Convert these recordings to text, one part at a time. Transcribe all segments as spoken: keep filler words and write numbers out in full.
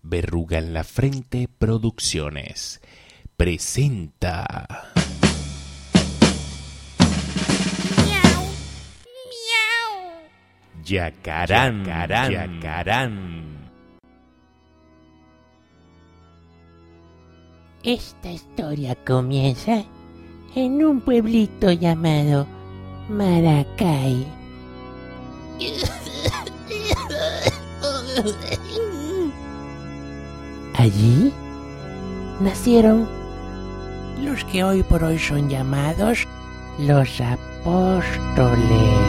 Verruga en la Frente Producciones presenta Miau, miau. Yacarán, Yacarán, Yacarán. Esta historia comienza en un pueblito llamado Maracay. Allí nacieron los que hoy por hoy son llamados los apóstoles.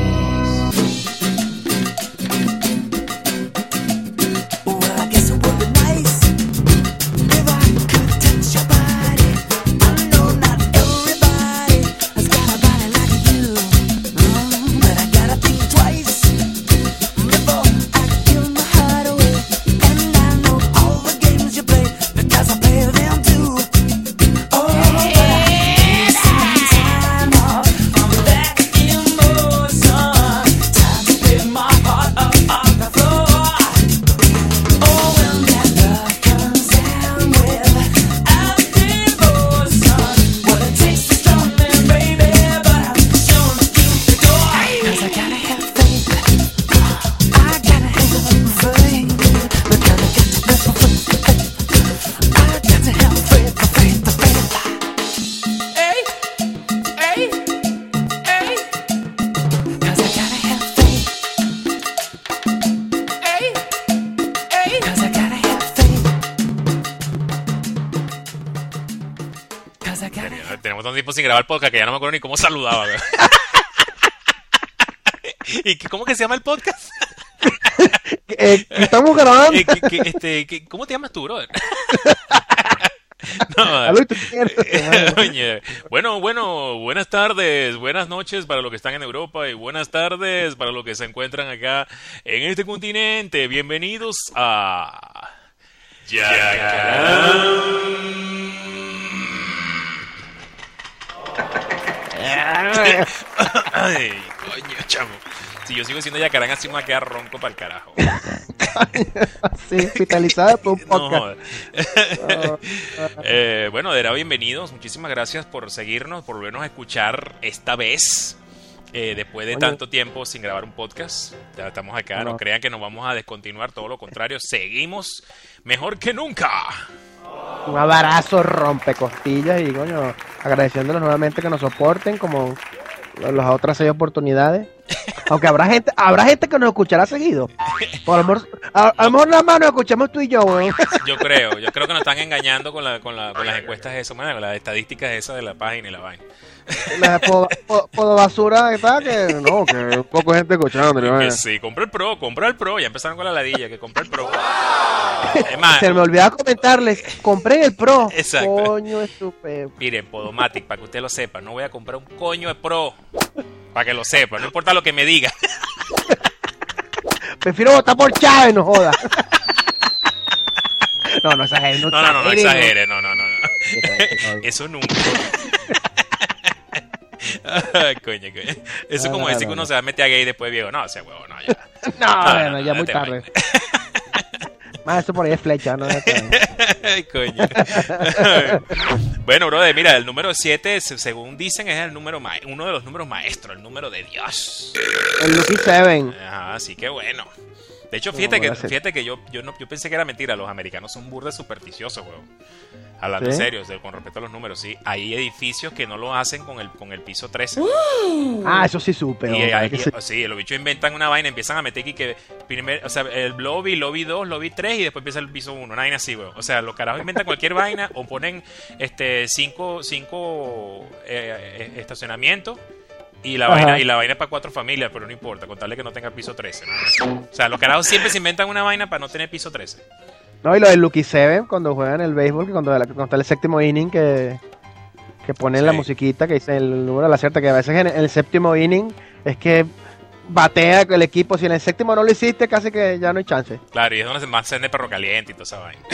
Tenemos tanto tiempo sin grabar el podcast que ya no me acuerdo ni cómo saludaba. ¿Y qué, cómo que se llama el podcast? eh, estamos grabando. Eh, que, que, este, que, ¿Cómo te llamas tú, brother? No, oye, bueno, bueno, buenas tardes, buenas noches para los que están en Europa y buenas tardes para los que se encuentran acá en este continente. Bienvenidos a Yacarán. Ay, coño, chamo. Si yo sigo siendo Yacarán, así me va a quedar ronco para el carajo. Sí, hospitalizada por un podcast. No. eh, bueno, de verdad, bienvenidos. Muchísimas gracias por seguirnos, por volvernos a escuchar esta vez. Eh, después de Oye. tanto tiempo sin grabar un podcast, ya estamos acá. No. no crean que nos vamos a descontinuar, todo lo contrario, seguimos mejor que nunca. Un abrazo rompecostillas y coño, agradeciéndoles nuevamente que nos soporten como las otras seis oportunidades. Aunque habrá gente, habrá gente que nos escuchará seguido. O a lo mejor, a, a lo mejor nada más nos escuchamos tú y yo, weón. Yo creo, yo creo que nos están engañando con la, con la, con las encuestas de eso, man, con las estadísticas esas de la página y la vaina. La pod, pod, pod basura que está, que no, que poco gente escuchando. Que sí, compré el Pro, compré el Pro, ya empezaron con la ladilla, que compré el Pro. Es más, se me olvidaba comentarles, compré el Pro. Exacto. Coño, estúpido. Miren, Podomatic, para que usted lo sepa, no voy a comprar un coño de Pro, para que lo sepa, no importa lo que me diga. Prefiero votar por Chávez, no joda. No, no exagere, no, no, no, no, no exagere, no, no, no, no. Eso nunca. Ay, coño, coño. Eso es como no, decir no, que uno no. se va a meter a gay después viejo. No, ese huevo, no, ya. No, no, no, no ya muy tarde. Más eso por ahí es flecha, ¿no? Ay, coño. Bueno, brother, mira, el número siete, según dicen, es el número ma- uno de los números maestros, el número de Dios. El Lucky Seven. Ajá, así que bueno. De hecho, fíjate que fíjate que yo yo no yo pensé que era mentira, los americanos son burdas supersticiosos, weón. Hablando ¿Sí? en serio, con respecto a los números, sí. Hay edificios que no lo hacen con el con el piso trece. Uh, ah, eso sí supe. Y hay, sí. sí, los bichos inventan una vaina, empiezan a meter aquí que primer, o sea, el lobby, lobby dos, lobby tres y después empieza el piso uno, una vaina así, weón. O sea, los carajos inventan cualquier vaina o ponen este cinco cinco eh, estacionamientos. Y la, vaina, y la vaina es para cuatro familias, pero no importa, con tal de que no tenga piso trece, ¿no? O sea, los carajos siempre se inventan una vaina para no tener piso trece. No, y lo del Lucky Seven, cuando juegan el béisbol, que cuando, cuando está el séptimo inning, que, que ponen sí. la musiquita, que dice el número de la cierta, que a veces en el séptimo inning es que batea el equipo, si en el séptimo no lo hiciste, casi que ya no hay chance. Claro, y es donde se más se de perro caliente y toda esa vaina.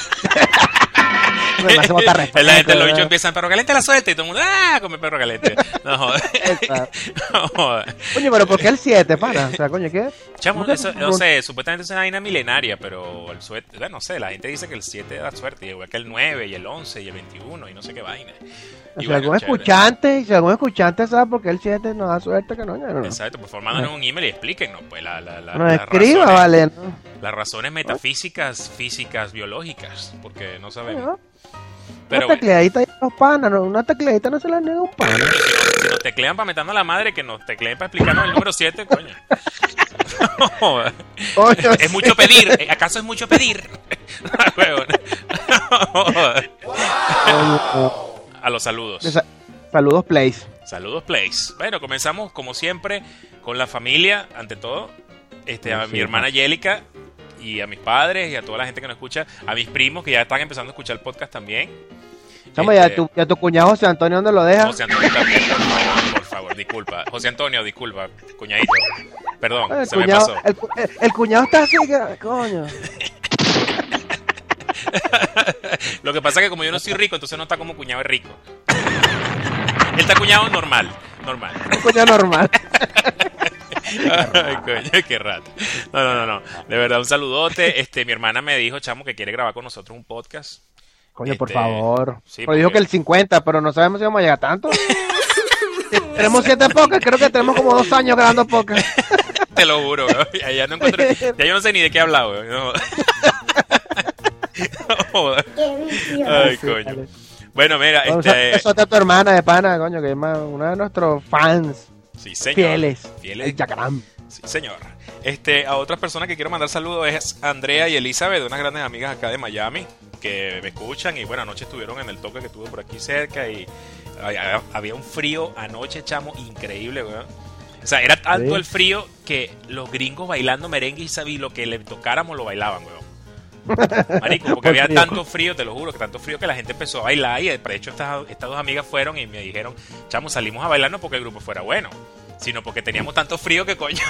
Me hace botar respeto, la gente, los bichos empiezan, perro caliente la suelta y todo el mundo, ¡ah! Come perro caliente. No joder. No joder. Coño, pero ¿por qué el siete, pana? O sea, coño, ¿qué? Chamo, ¿Cómo que eso, tu no run- sé, supuestamente es una vaina milenaria, pero el suerte, bueno, no sé, la gente dice que el siete da suerte, igual que el nueve y el once y el veintiuno y no sé qué vaina. Y Si bueno, algún chévere. escuchante, si algún escuchante sabe por qué el siete nos da suerte, que no, ya no. Exacto, pues formándonos un email y explíquenos, pues, la, la, la, Nos las escriba, razones, vale. ¿no? las razones metafísicas, físicas, biológicas, porque no sabemos. Bueno, Pero una bueno, tecleadita ahí a los panas, ¿no? Una tecleadita no se la niega a un pana. si nos teclean para meternos a la madre, que nos tecleen para explicarnos el número siete, coño. Joder. Coño, Es sí. mucho pedir, ¿acaso es mucho pedir? Huevón. A los saludos. Sa- Saludos, Place. Saludos, Place. Bueno, comenzamos como siempre con la familia, ante todo. Este, a Sí, mi hermana Yélica y a mis padres y a toda la gente que nos escucha, a mis primos que ya están empezando a escuchar el podcast también. Chamo, Este, ya, tu, ya tu cuñado José Antonio, ¿dónde lo deja? José Antonio también, por favor, por favor, disculpa. José Antonio, disculpa, cuñadito. Perdón, el, se me cuñado, pasó. el, cu- el- el cuñado está así, que, coño. Lo que pasa es que como yo no soy rico, entonces no está como cuñado es rico. Él está cuñado normal, normal. Un cuñado normal. Ay, coño, qué rato. No, no, no, no. De verdad, un saludote. Este, mi hermana me dijo, chamo, que quiere grabar con nosotros un podcast. Coño, por Este, favor. sí, pero dijo porque- que el cincuenta, pero no sabemos si vamos a llegar tanto. Tenemos siete podcasts, creo que tenemos como dos años grabando podcast. Te lo juro, weón. Ya, ya no encuentro, ya yo no sé ni de qué he hablado, weón. No. Joder. Ay, Sí, coño. vale. Bueno, mira, Bueno, este. Eso a tu hermana de pana, coño, que es más- una de nuestros fans Sí, señor. fieles. Fieles. El Yacarán. Sí, señor. Este, a otras personas que quiero mandar saludos es Andrea y Elizabeth, unas grandes amigas acá de Miami, que me escuchan y bueno, anoche estuvieron en el toque que tuve por aquí cerca y había, había un frío anoche, chamo, increíble, weón. O sea, era tanto Sí. el frío que los gringos bailando merengue y sabí lo que le tocáramos lo bailaban, weón. Marico, porque Por había frío. tanto frío, te lo juro, que tanto frío que la gente empezó a bailar y de hecho estas, estas dos amigas fueron y me dijeron, chamo, salimos a bailar no porque el grupo fuera bueno, sino porque teníamos tanto frío que coño.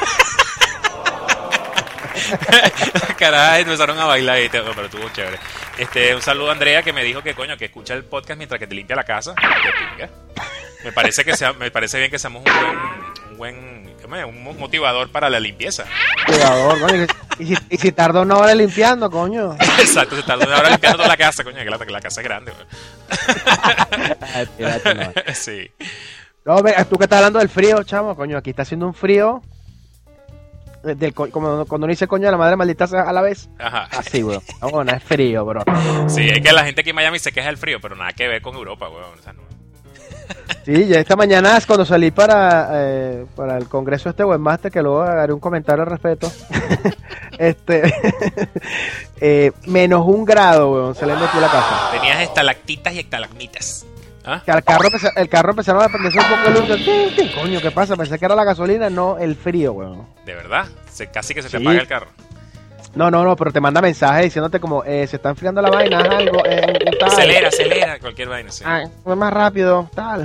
Carajo, empezaron a bailar y te, no, pero estuvo chévere. Este, un saludo a Andrea que me dijo que coño, que escucha el podcast mientras que te limpia la casa. De pinga. Me parece que sea, me parece bien que seamos un buen, un buen, ¿cómo es? Un motivador para la limpieza. Cuidador, coño. Y si, y si tardó una hora limpiando, coño. Exacto, se tardó una hora limpiando toda la casa, coño, que la, que la casa es grande, weón. Ay, tírate, no. Sí. No, ve, tú que estás hablando del frío, chamo, coño, aquí está haciendo un frío. eh, Del, co- como cuando uno dice coño de la madre maldita sea a la vez. Ajá. Así, weón. No, bueno, es frío, bro. Sí, es que la gente aquí en Miami se queja del frío, pero nada que ver con Europa, weón. O sea, no. Sí, ya esta mañana es cuando salí para, eh, para el congreso este webmaster, que luego haré un comentario al respecto. este eh, menos un grado, weón, saliendo aquí de la casa. Tenías estalactitas y estalagmitas. ¿Ah? Que al carro, empeza- el carro empezaron a prenderse un poco el luz. tin, tin. Coño, ¿qué pasa? Pensé que era la gasolina, no el frío, weón. ¿De verdad? Se, casi que se te Sí. apaga el carro. No, no, no, pero te manda mensajes diciéndote como, eh, se está enfriando la vaina, haz algo, eh, eh, tal. Acelera, acelera, cualquier vaina, sí. Ah, fue más rápido, tal.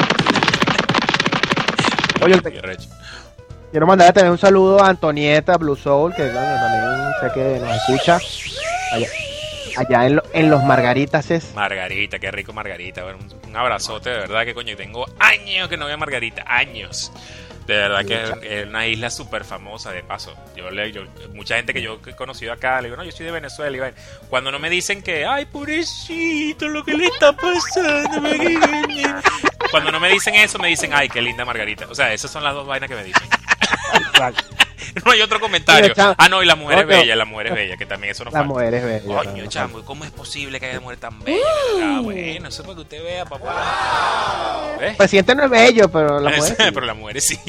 Oye, te- Qué recho. quiero mandarle también un saludo a Antonieta Blue Soul, que coño, también sé que nos escucha. Allá, allá en, lo- en los Margaritas es. Margarita, qué rico Margarita. Bueno, un, un abrazote, de verdad que coño, tengo años que no veo a Margarita, años. De verdad que es, es una isla súper famosa, de paso. Yo le, yo, mucha gente que yo he conocido acá, le digo, no, yo soy de Venezuela. Y bueno, cuando no me dicen que, ay, pobrecito, lo que le está pasando. Margarita". Cuando no me dicen eso, me dicen, ay, qué linda Margarita. O sea, esas son las dos vainas que me dicen. No hay otro comentario. Mira, chamo. Ah, no, y la mujer es Coño. bella, la mujer es bella, que también eso no La falta. mujer es bella. Coño, ¿no? chamo, ¿cómo es posible que haya mujer tan bella? Ah, bueno, eso es para que usted vea, papá. ¿Ves? El presidente no es bello, pero la mujer. sí. Pero la mujer sí.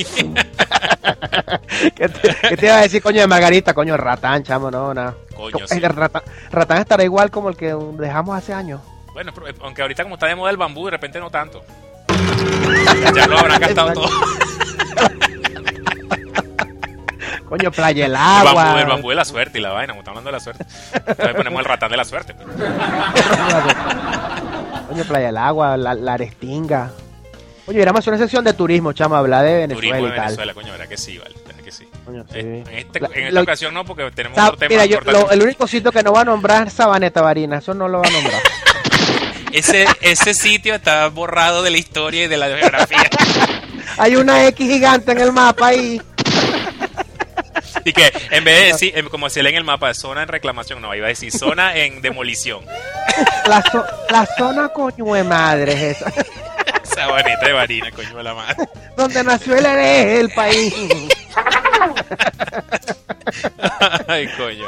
¿Qué, te, qué te iba a decir, coño, de Margarita? Coño, Ratán, chamo, no, nada. Coño, Co- sí. el Ratán, Ratán estará igual como el que dejamos hace años. Bueno, pero, eh, aunque ahorita como está de moda el bambú, de repente no tanto. Ya lo habrán gastado todo. Coño, Playa el El Agua. bambú, el bambú de la suerte y la vaina, como está hablando de la suerte. Entonces ponemos el ratán de la suerte. Pero... Coño, Playa el Agua, la, la Arestinga. Oye, hubiéramos hecho una sección de turismo, chamo, hablar de Venezuela Turismo y de tal. Venezuela, coño, verdad que sí, vale, verdad que sí. Coño, sí. Eh, En, este- La- en esta lo- ocasión no, porque tenemos Sa- otro tema Mira, yo, importante. lo- el único sitio que no va a nombrar es Sabaneta Barina, eso no lo va a nombrar. Ese, ese sitio está borrado de la historia y de la geografía. Hay una X gigante en el mapa ahí. Y que en vez de decir, em, como se lee en el mapa, zona en reclamación, no, iba a decir zona en demolición. La, zo- la zona coño de madre es esa. Esa bonita de varina, coño de la madre. Donde nació el hereje del país. Ay, coño.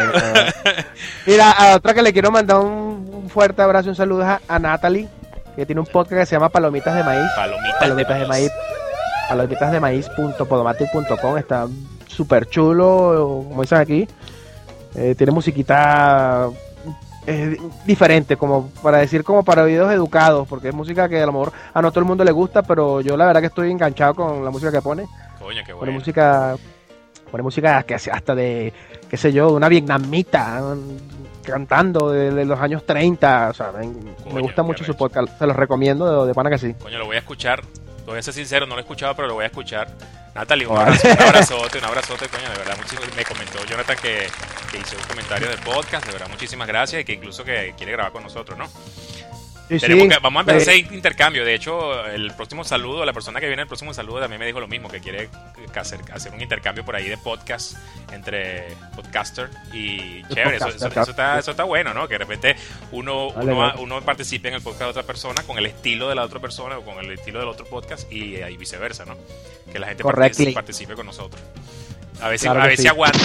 Mira, a otra que le quiero mandar un, un fuerte abrazo, un saludo a, a Natalie, que tiene un podcast que se llama Palomitas de Maíz. Palomitas, Palomitas de maíz. Palomitas de maíz punto podomatic punto com. Está súper chulo, como dicen aquí. Eh, tiene musiquita eh, diferente, como para decir, como para oídos educados, porque es música que a lo mejor a no todo el mundo le gusta, pero yo la verdad que estoy enganchado con la música que pone. Coño, qué Pone bueno. música, pone música que hace hasta de, qué sé yo, de una vietnamita um, cantando de, de los años treinta. O sea, me, Coño, me gusta qué mucho su recho. podcast, se los recomiendo de, de pana que sí. Coño, lo voy a escuchar. Te voy a ser sincero, no lo he escuchado, pero lo voy a escuchar. Natalie, un, Vale. abrazo, un abrazote, un abrazote, coño, de verdad. Muchísimo, me comentó Jonathan que, que hizo un comentario del podcast, de verdad, muchísimas gracias y que incluso que quiere grabar con nosotros, ¿no? Sí, Tenemos sí, que- vamos a empezar eh, a hacer intercambio. De hecho, el próximo saludo, la persona que viene el próximo saludo también me dijo lo mismo, que quiere que hacer, hacer un intercambio por ahí de podcast entre podcaster y chévere. Eso, podcaster, eso- eso está, eso está bueno, ¿no? Que de repente uno, Vale, uno, vale. uno participe en el podcast de otra persona con el estilo de la otra persona o con el estilo del otro podcast y, y viceversa, ¿no? Que la gente Correctly. participe, participe con nosotros. A ver si, Claro a que ver si sí. aguanta.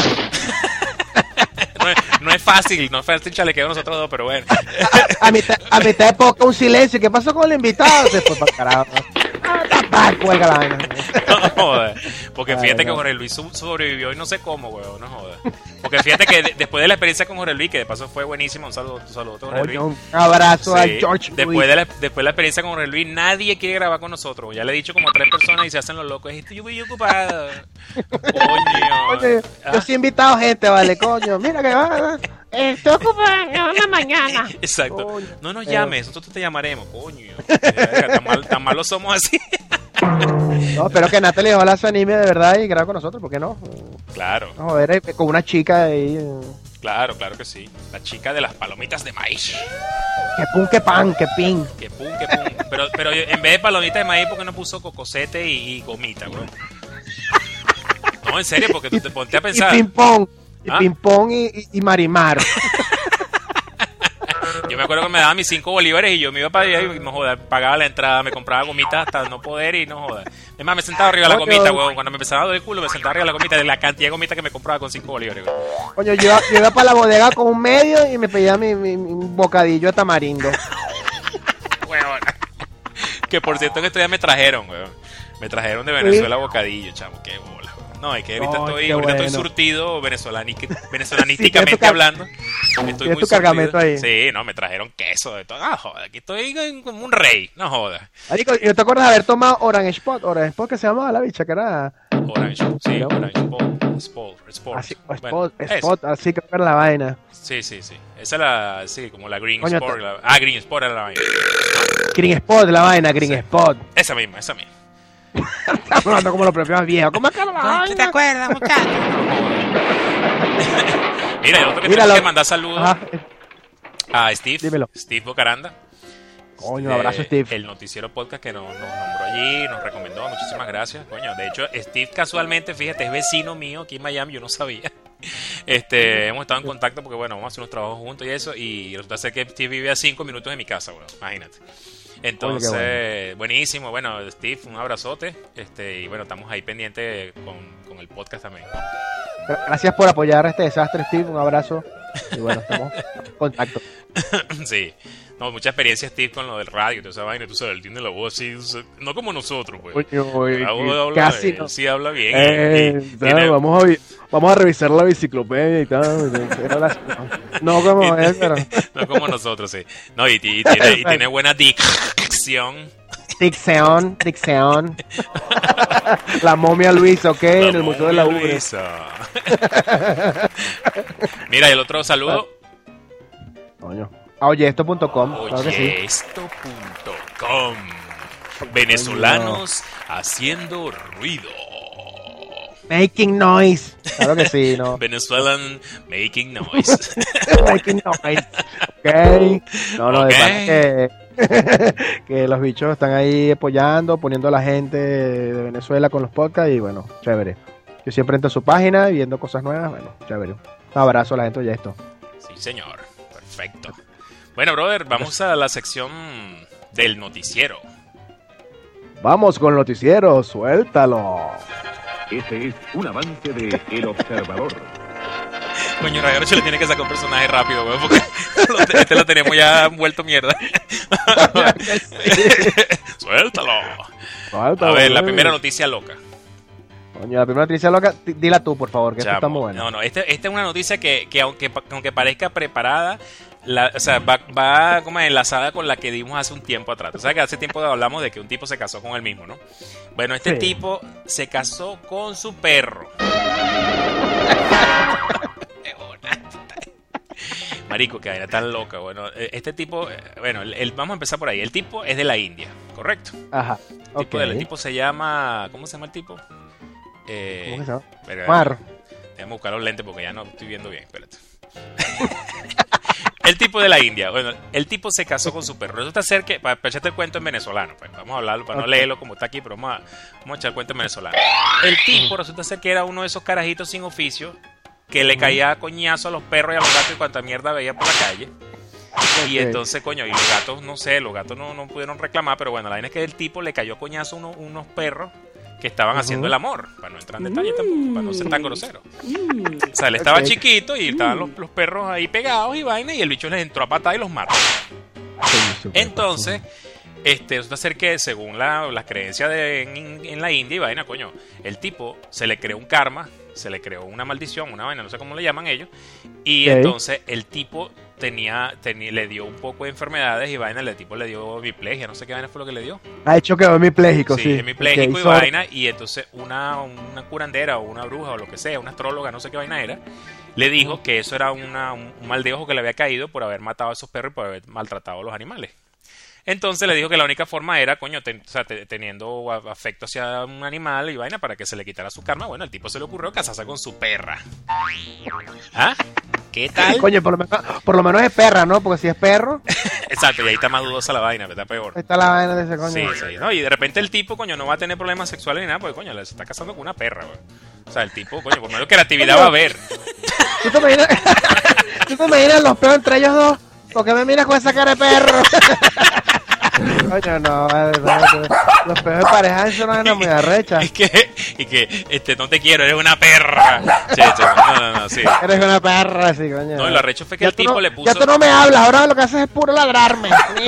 no, es, no es fácil, no es fácil chalequeo nosotros dos, pero bueno. a, mitad, a mitad de poca un silencio. ¿Qué pasó con el invitado? Se fue para carajo. Ah, tapar, cuelga la vaina. No jodas. Porque Ay, fíjate que no. Jorge Luis su- sobrevivió y no sé cómo, weón, no jodas. Porque fíjate que de- después de la experiencia con Jorge Luis, que de paso fue buenísimo, un saludo, un saludo a Jorge Luis. Coño, un abrazo a Sí, George después Luis. de, la, después de la experiencia con Jorge Luis, nadie quiere grabar con nosotros. Ya le he dicho como a tres personas y se hacen los locos. Estoy muy ocupado. Coño. Oye, Ah, yo sí he invitado gente, vale, coño. Mira que va. Estoy ocupado en la mañana. Exacto. Coño. No nos Eh. llames, nosotros te llamaremos, coño. Verga, Tan, mal, tan malos somos así. No, espero que Natalie ojalá se anime de verdad y grabe con nosotros, ¿por qué no? Claro, Vamos a ver, eh, con una chica ahí. eh, claro, claro que sí. La chica de las palomitas de maíz. Que pun, que pan, que pin. Que pum, que pum. Pero, pero yo- en vez de palomitas de maíz, ¿por qué no puso cocosete y, y gomita, güey? No, en serio, porque tú te ponte a Y pensar. ping pong. Y ¿Ah? ping pong y, y, y marimar. Yo me acuerdo que me daban mis cinco bolívares y yo me iba para allá y me joda, pagaba la entrada, me compraba gomitas hasta no poder y no joda. Es más, me sentaba arriba de la Coño. gomita, güey. Cuando me empezaba a doler el culo, me sentaba arriba de la gomita de la cantidad de gomitas que me compraba con cinco bolívares, güey. Coño, yo, yo iba para la bodega con un medio y me pedía mi, mi- mi bocadillo de tamarindo. Weón. Que por cierto que estos días me trajeron, weón. Me trajeron de Venezuela bocadillo, chamo, qué bola, weón. No, es que ahorita Ay, estoy, qué ahorita estoy bueno. surtido venezolanic- Sí, venezolanísticamente tienes tu car- hablando. Estoy tienes muy tu cargamento surtido. ahí. Sí, no, me trajeron queso de todo. Ah, joda, aquí estoy en- como un rey, no joda. Marico, ¿yo te acuerdas de haber tomado Orange Spot? Orange Spot que se llamaba la bicha, que era Orange, sí, ¿No? Orange Sport, Sport, Sport. así, o Bueno, Spot, eso. Spot, así que era la vaina. Sí, sí, sí. Esa es la, sí, como la Green Coño, Sport. te- la- ah, Green Sport era la vaina. Green Spot, la vaina, Green Sí. Spot. Esa misma, esa misma. Estamos hablando como los propios viejos. ¿Cómo es que era la Ay, ¿tú te vaina? acuerdas, muchacho? Mira, el otro que Mira, tengo lo- que mandar saludos Ajá. a Steve, Dímelo. Steve Bocaranda. Coño, de abrazo, Steve. El noticiero podcast que nos, nos nombró allí, nos recomendó, muchísimas gracias. Coño, de hecho, Steve casualmente, fíjate, es vecino mío aquí en Miami, yo no sabía. Este, hemos estado en contacto porque, bueno, vamos a hacer unos trabajos juntos y eso, y resulta ser que Steve vive a cinco minutos de mi casa, bueno, imagínate. Entonces, Oye, buenísimo, bueno, Steve, un abrazote, este, y bueno, estamos ahí pendientes con, con el podcast también, ¿no? Gracias por apoyar este desastre, Steve. Un abrazo. Y bueno, estamos en contacto. Sí, no, mucha experiencia Steve con lo del radio, toda esa vaina, tú sabes, él tiene la voz así, no como nosotros, pues. Coño, oye, La voz que habla- casi él no. sí habla bien. Eh, y- y ¿sabes? tiene- vamos, a, vi- vamos a revisar la biciclopedia y tal. Era la- No como él, pero. no como nosotros, sí. No, y, y tiene, y tiene buena dicción. Dicción, Dicción. La momia Luis, ok, en el Museo de la Ubre. Luisa. Mira, y el otro saludo. Coño. A oyeesto punto com, claro que sí. Oyeesto punto com. Venezolanos haciendo ruido. Making noise. Claro que sí, ¿no? Venezuelan making noise. Making noise. Ok. No, no, de Ok. pana que, que los bichos están ahí apoyando, poniendo a la gente de Venezuela con los podcasts y bueno, chévere. Yo siempre entro a su página viendo cosas nuevas. Bueno, chévere. Un abrazo a la gente de esto. Sí, señor. Perfecto. Bueno, brother, vamos a la sección del noticiero. Vamos con el noticiero, suéltalo. Este es un avance de El Observador. Coño, Ragarocho le tiene que sacar un personaje rápido, weón, porque este lo tenemos ya vuelto mierda. Suéltalo. Suéltalo. A ver, la güey. primera noticia loca. Coño, la primera noticia loca, t- dila tú, por favor, que esto Chamo, está muy bueno. No, no, esta este es una noticia que, que aunque, aunque parezca preparada, la, o sea, va, va como enlazada con la que dimos hace un tiempo atrás. O sea, que hace tiempo hablamos de que un tipo se casó con él mismo, ¿no? Bueno, este Sí. tipo se casó con su perro. Marico, que vaina tan loca. Bueno, este tipo, bueno, el, el- vamos a empezar por ahí. El tipo es de la India, ¿correcto? Ajá. El Ok. tipo, del- el tipo se llama, ¿cómo se llama el tipo? Eh, ¿Cómo que se llama? verga, Mar. Déjame buscar los lentes porque ya no estoy viendo bien, espérate. El tipo de la India. Bueno, el tipo se casó con su perro. Resulta ser que, para echarte el cuento en venezolano, pues vamos a hablarlo, para no Ok. leerlo como está aquí, pero vamos a, vamos a echar el cuento en venezolano. El tipo resulta ser que era uno de esos carajitos sin oficio que le caía a coñazo a los perros y a los gatos y cuanta mierda veía por la calle. Y Ok. entonces, coño, y los gatos, no sé, los gatos no, no pudieron reclamar, pero bueno, la vaina es que el tipo le cayó a coñazo a uno- unos perros que estaban haciendo el amor, para no entrar en detalle tampoco, para no ser tan grosero. O sea, él estaba Ok. chiquito y estaban los, los perros ahí pegados y vaina, y el bicho les entró a patada y los mató. Sí, súper. Entonces, este, resulta ser que según la, las creencias de, en, en la India y vaina, coño, el tipo se le creó un karma, se le creó una maldición, una vaina, no sé cómo le llaman ellos, y Ok. entonces el tipo tenía, tenía, le dio un poco de enfermedades y vaina, el tipo le dio hemiplegia, no sé qué vaina fue lo que le dio. Ha hecho que hemipléjico, sí. Sí, hemipléjico Ok, y so- vaina, y entonces una, una curandera o una bruja o lo que sea, una astróloga, no sé qué vaina era, le dijo que eso era una, un, un mal de ojo que le había caído por haber matado a esos perros y por haber maltratado a los animales. Entonces le dijo que la única forma era, coño, ten- o sea, te- teniendo a- afecto hacia un animal y vaina para que se le quitara su karma. Bueno, el tipo se le ocurrió casarse con su perra. ¿Ah? ¿Qué tal? Coño, por lo, menos, por lo menos es perra, ¿no? Porque si es perro, Exacto, y ahí está más dudosa la vaina, está peor. ahí está la vaina de ese coño. Sí, sí, no, y de repente el tipo, coño, no va a tener problemas sexuales ni nada, porque, coño, le se está casando con una perra, güey. O sea, el tipo, coño, por menos que la actividad va a haber. ¿Tú te imaginas, ¿Tú te imaginas los peos entre ellos dos? ¿Por qué me miras con esa cara de perro? Coño, no, vale, vale, los peos de pareja son una vaina muy arrecha. Y que, y que, este, no te quiero, eres una perra. Sí, sí, no, no, no, sí. Eres una perra, sí, coño. No, y lo arrecho fue que Ya el tú tipo no- le puso... Ya tú no me hablas, ahora lo que haces es puro ladrarme.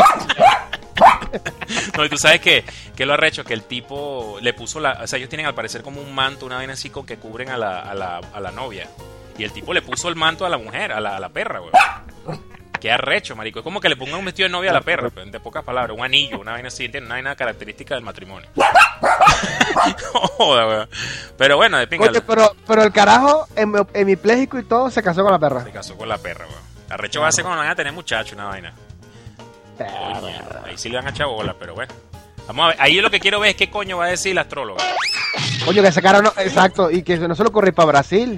No, y tú sabes que, que lo arrecho, que el tipo le puso la... O sea, ellos tienen al parecer como un manto, una vaina así con que cubren a la, a la, a la novia. Y el tipo le puso el manto a la mujer, a la, a la perra, güey. Qué arrecho, marico. Es como que le pongan un vestido de novia a la perra, pues, de pocas palabras. Un anillo, una vaina así, una vaina característica del matrimonio. No joda, güey. Pero bueno, de pinga. Oye, pero, pero el carajo, hemi- hemipléjico y todo, se casó con la perra. Se casó con la perra, güey. Arrecho va a ser cuando van a tener muchachos, una vaina. Coño, ahí sí le van a echar bola, pero bueno. Vamos a ver. Ahí lo que quiero ver es qué coño va a decir la astróloga. Coño, que ese cara no, exacto, y que no se lo ocurre ir para Brasil.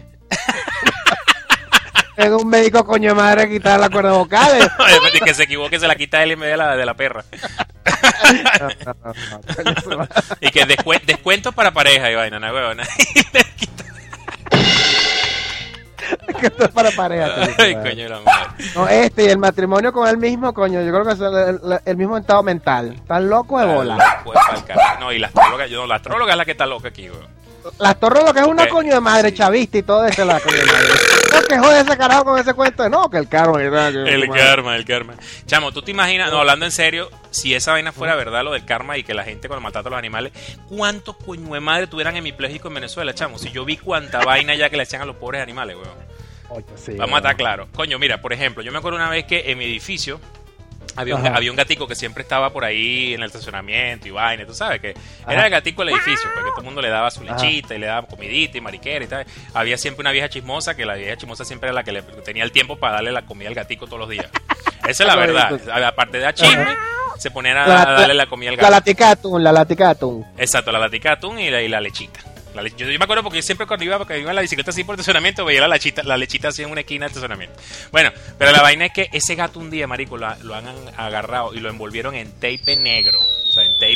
Es un médico coño de madre a quitar las cuerdas vocales. De que se equivoque, se la quita él en vez de la, de la perra. No, no, no, no, coño, Y que descue- descuentos para pareja y vaina, no huevona. que esto es para pareja. coño, Ay, madre. coño de la madre. No, este y el matrimonio con él mismo, coño, yo creo que es el, el- el mismo estado mental. Tan loco de bola. Loco de pa'l carajo. No, y la astróloga, yo, no, la astróloga es la que está loca aquí, weón. Las torres lo que es una Porque- coño de madre sí. chavista y todo eso, la coño de madre. No, que jode ese carajo con ese cuento de no, que el karma. que tal, que- El madre. karma, el karma. Chamo, ¿tú te imaginas, no, hablando en serio, si esa vaina fuera verdad, lo del karma y que la gente cuando maltrata a los animales, ¿cuántos coño de madre tuvieran hemipléjicos en Venezuela, chamo? Si yo vi cuánta vaina ya que le hacían a los pobres animales, weón. Oye, sí, Vamos a estar claros. Coño, mira, por ejemplo, yo me acuerdo una vez que en mi edificio había un, Ajá. había un gatico que siempre estaba por ahí en el estacionamiento y vaina, tú sabes, que Ajá. era el gatico del edificio, porque todo el mundo le daba su Ajá. lechita y le daba comidita y mariquera y tal. Había siempre una vieja chismosa, que la vieja chismosa siempre era la que le tenía el tiempo para darle la comida al gatico todos los días. Esa es la verdad. Aparte de dar chisme, se ponían a, La- a darle la comida al La gato. latica de atún, la latica de atún. Exacto, la latica de atún y la, y la lechita. La le- yo, yo me acuerdo porque siempre cuando iba, porque iba en la bicicleta así por el estacionamiento, veía la lechita, la lechita así en una esquina del estacionamiento. Bueno, pero la vaina es que ese gato un día, marico, lo, lo han agarrado y lo envolvieron en tape negro. O sea, en tape,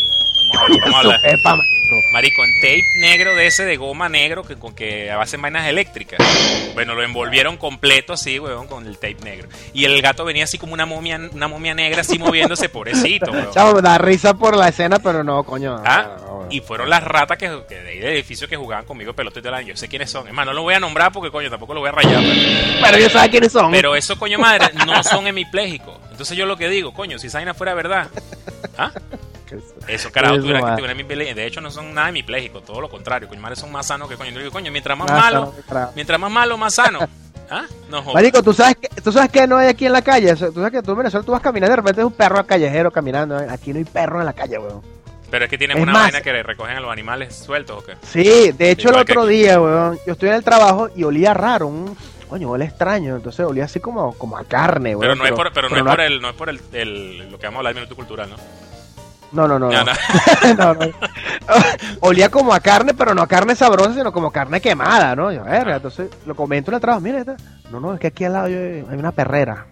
Vamos a, vamos a hablar. Epa, marico. Marico, en tape negro de ese de goma negro que con que hacen vainas eléctricas. Bueno, lo envolvieron completo así, weón, con el tape negro. Y el gato venía así como una momia, una momia negra así moviéndose, pobrecito, weón. Chavo, me da risa por la escena, pero no, coño. Ah, no, no, no. y fueron las ratas que, que de ahí del edificio que jugaban conmigo pelota y tal. Yo sé quiénes son. Es más, no lo voy a nombrar porque, coño, tampoco lo voy a rayar. Pero, Pero yo sabes quiénes son. pero eso, coño madre, no son hemipléjicos. Entonces yo lo que digo, coño, si esa vaina fuera verdad. ¿Ah? Eso, carajo, Eso, tuviera que madre. tuviera hemipléjico. De hecho, no son nada hemipléjicos, todo lo contrario. Coño madre, son más sanos que coño. Yo digo, coño, mientras más Más malo, sano que carajo. mientras más malo, más sano. ¿Ah? No jodas. Marico, ¿tú sabes, que, ¿tú sabes que no hay aquí en la calle? Tú sabes que tú en Venezuela tú vas caminando y de repente es un perro callejero caminando. ¿eh? Aquí no hay perro en la calle, weón. Pero es que tienen Es una más- vaina que recogen a los animales sueltos o qué. Sí, de hecho Igual el que otro aquí. día, weón, yo estoy en el trabajo y olía raro, un coño, huele extraño, entonces olía así como, como a carne, weón. Pero no es por, pero no es no- por el, no es por el, el- lo que vamos a hablar del minuto cultural, ¿no? No, no, no. No, no. no. No, no. Olía como a carne, pero no a carne sabrosa, sino como carne quemada, ¿no? Yo, verga, entonces lo comento en el trabajo, mira, esta- no, no, es que aquí al lado hay hay una perrera.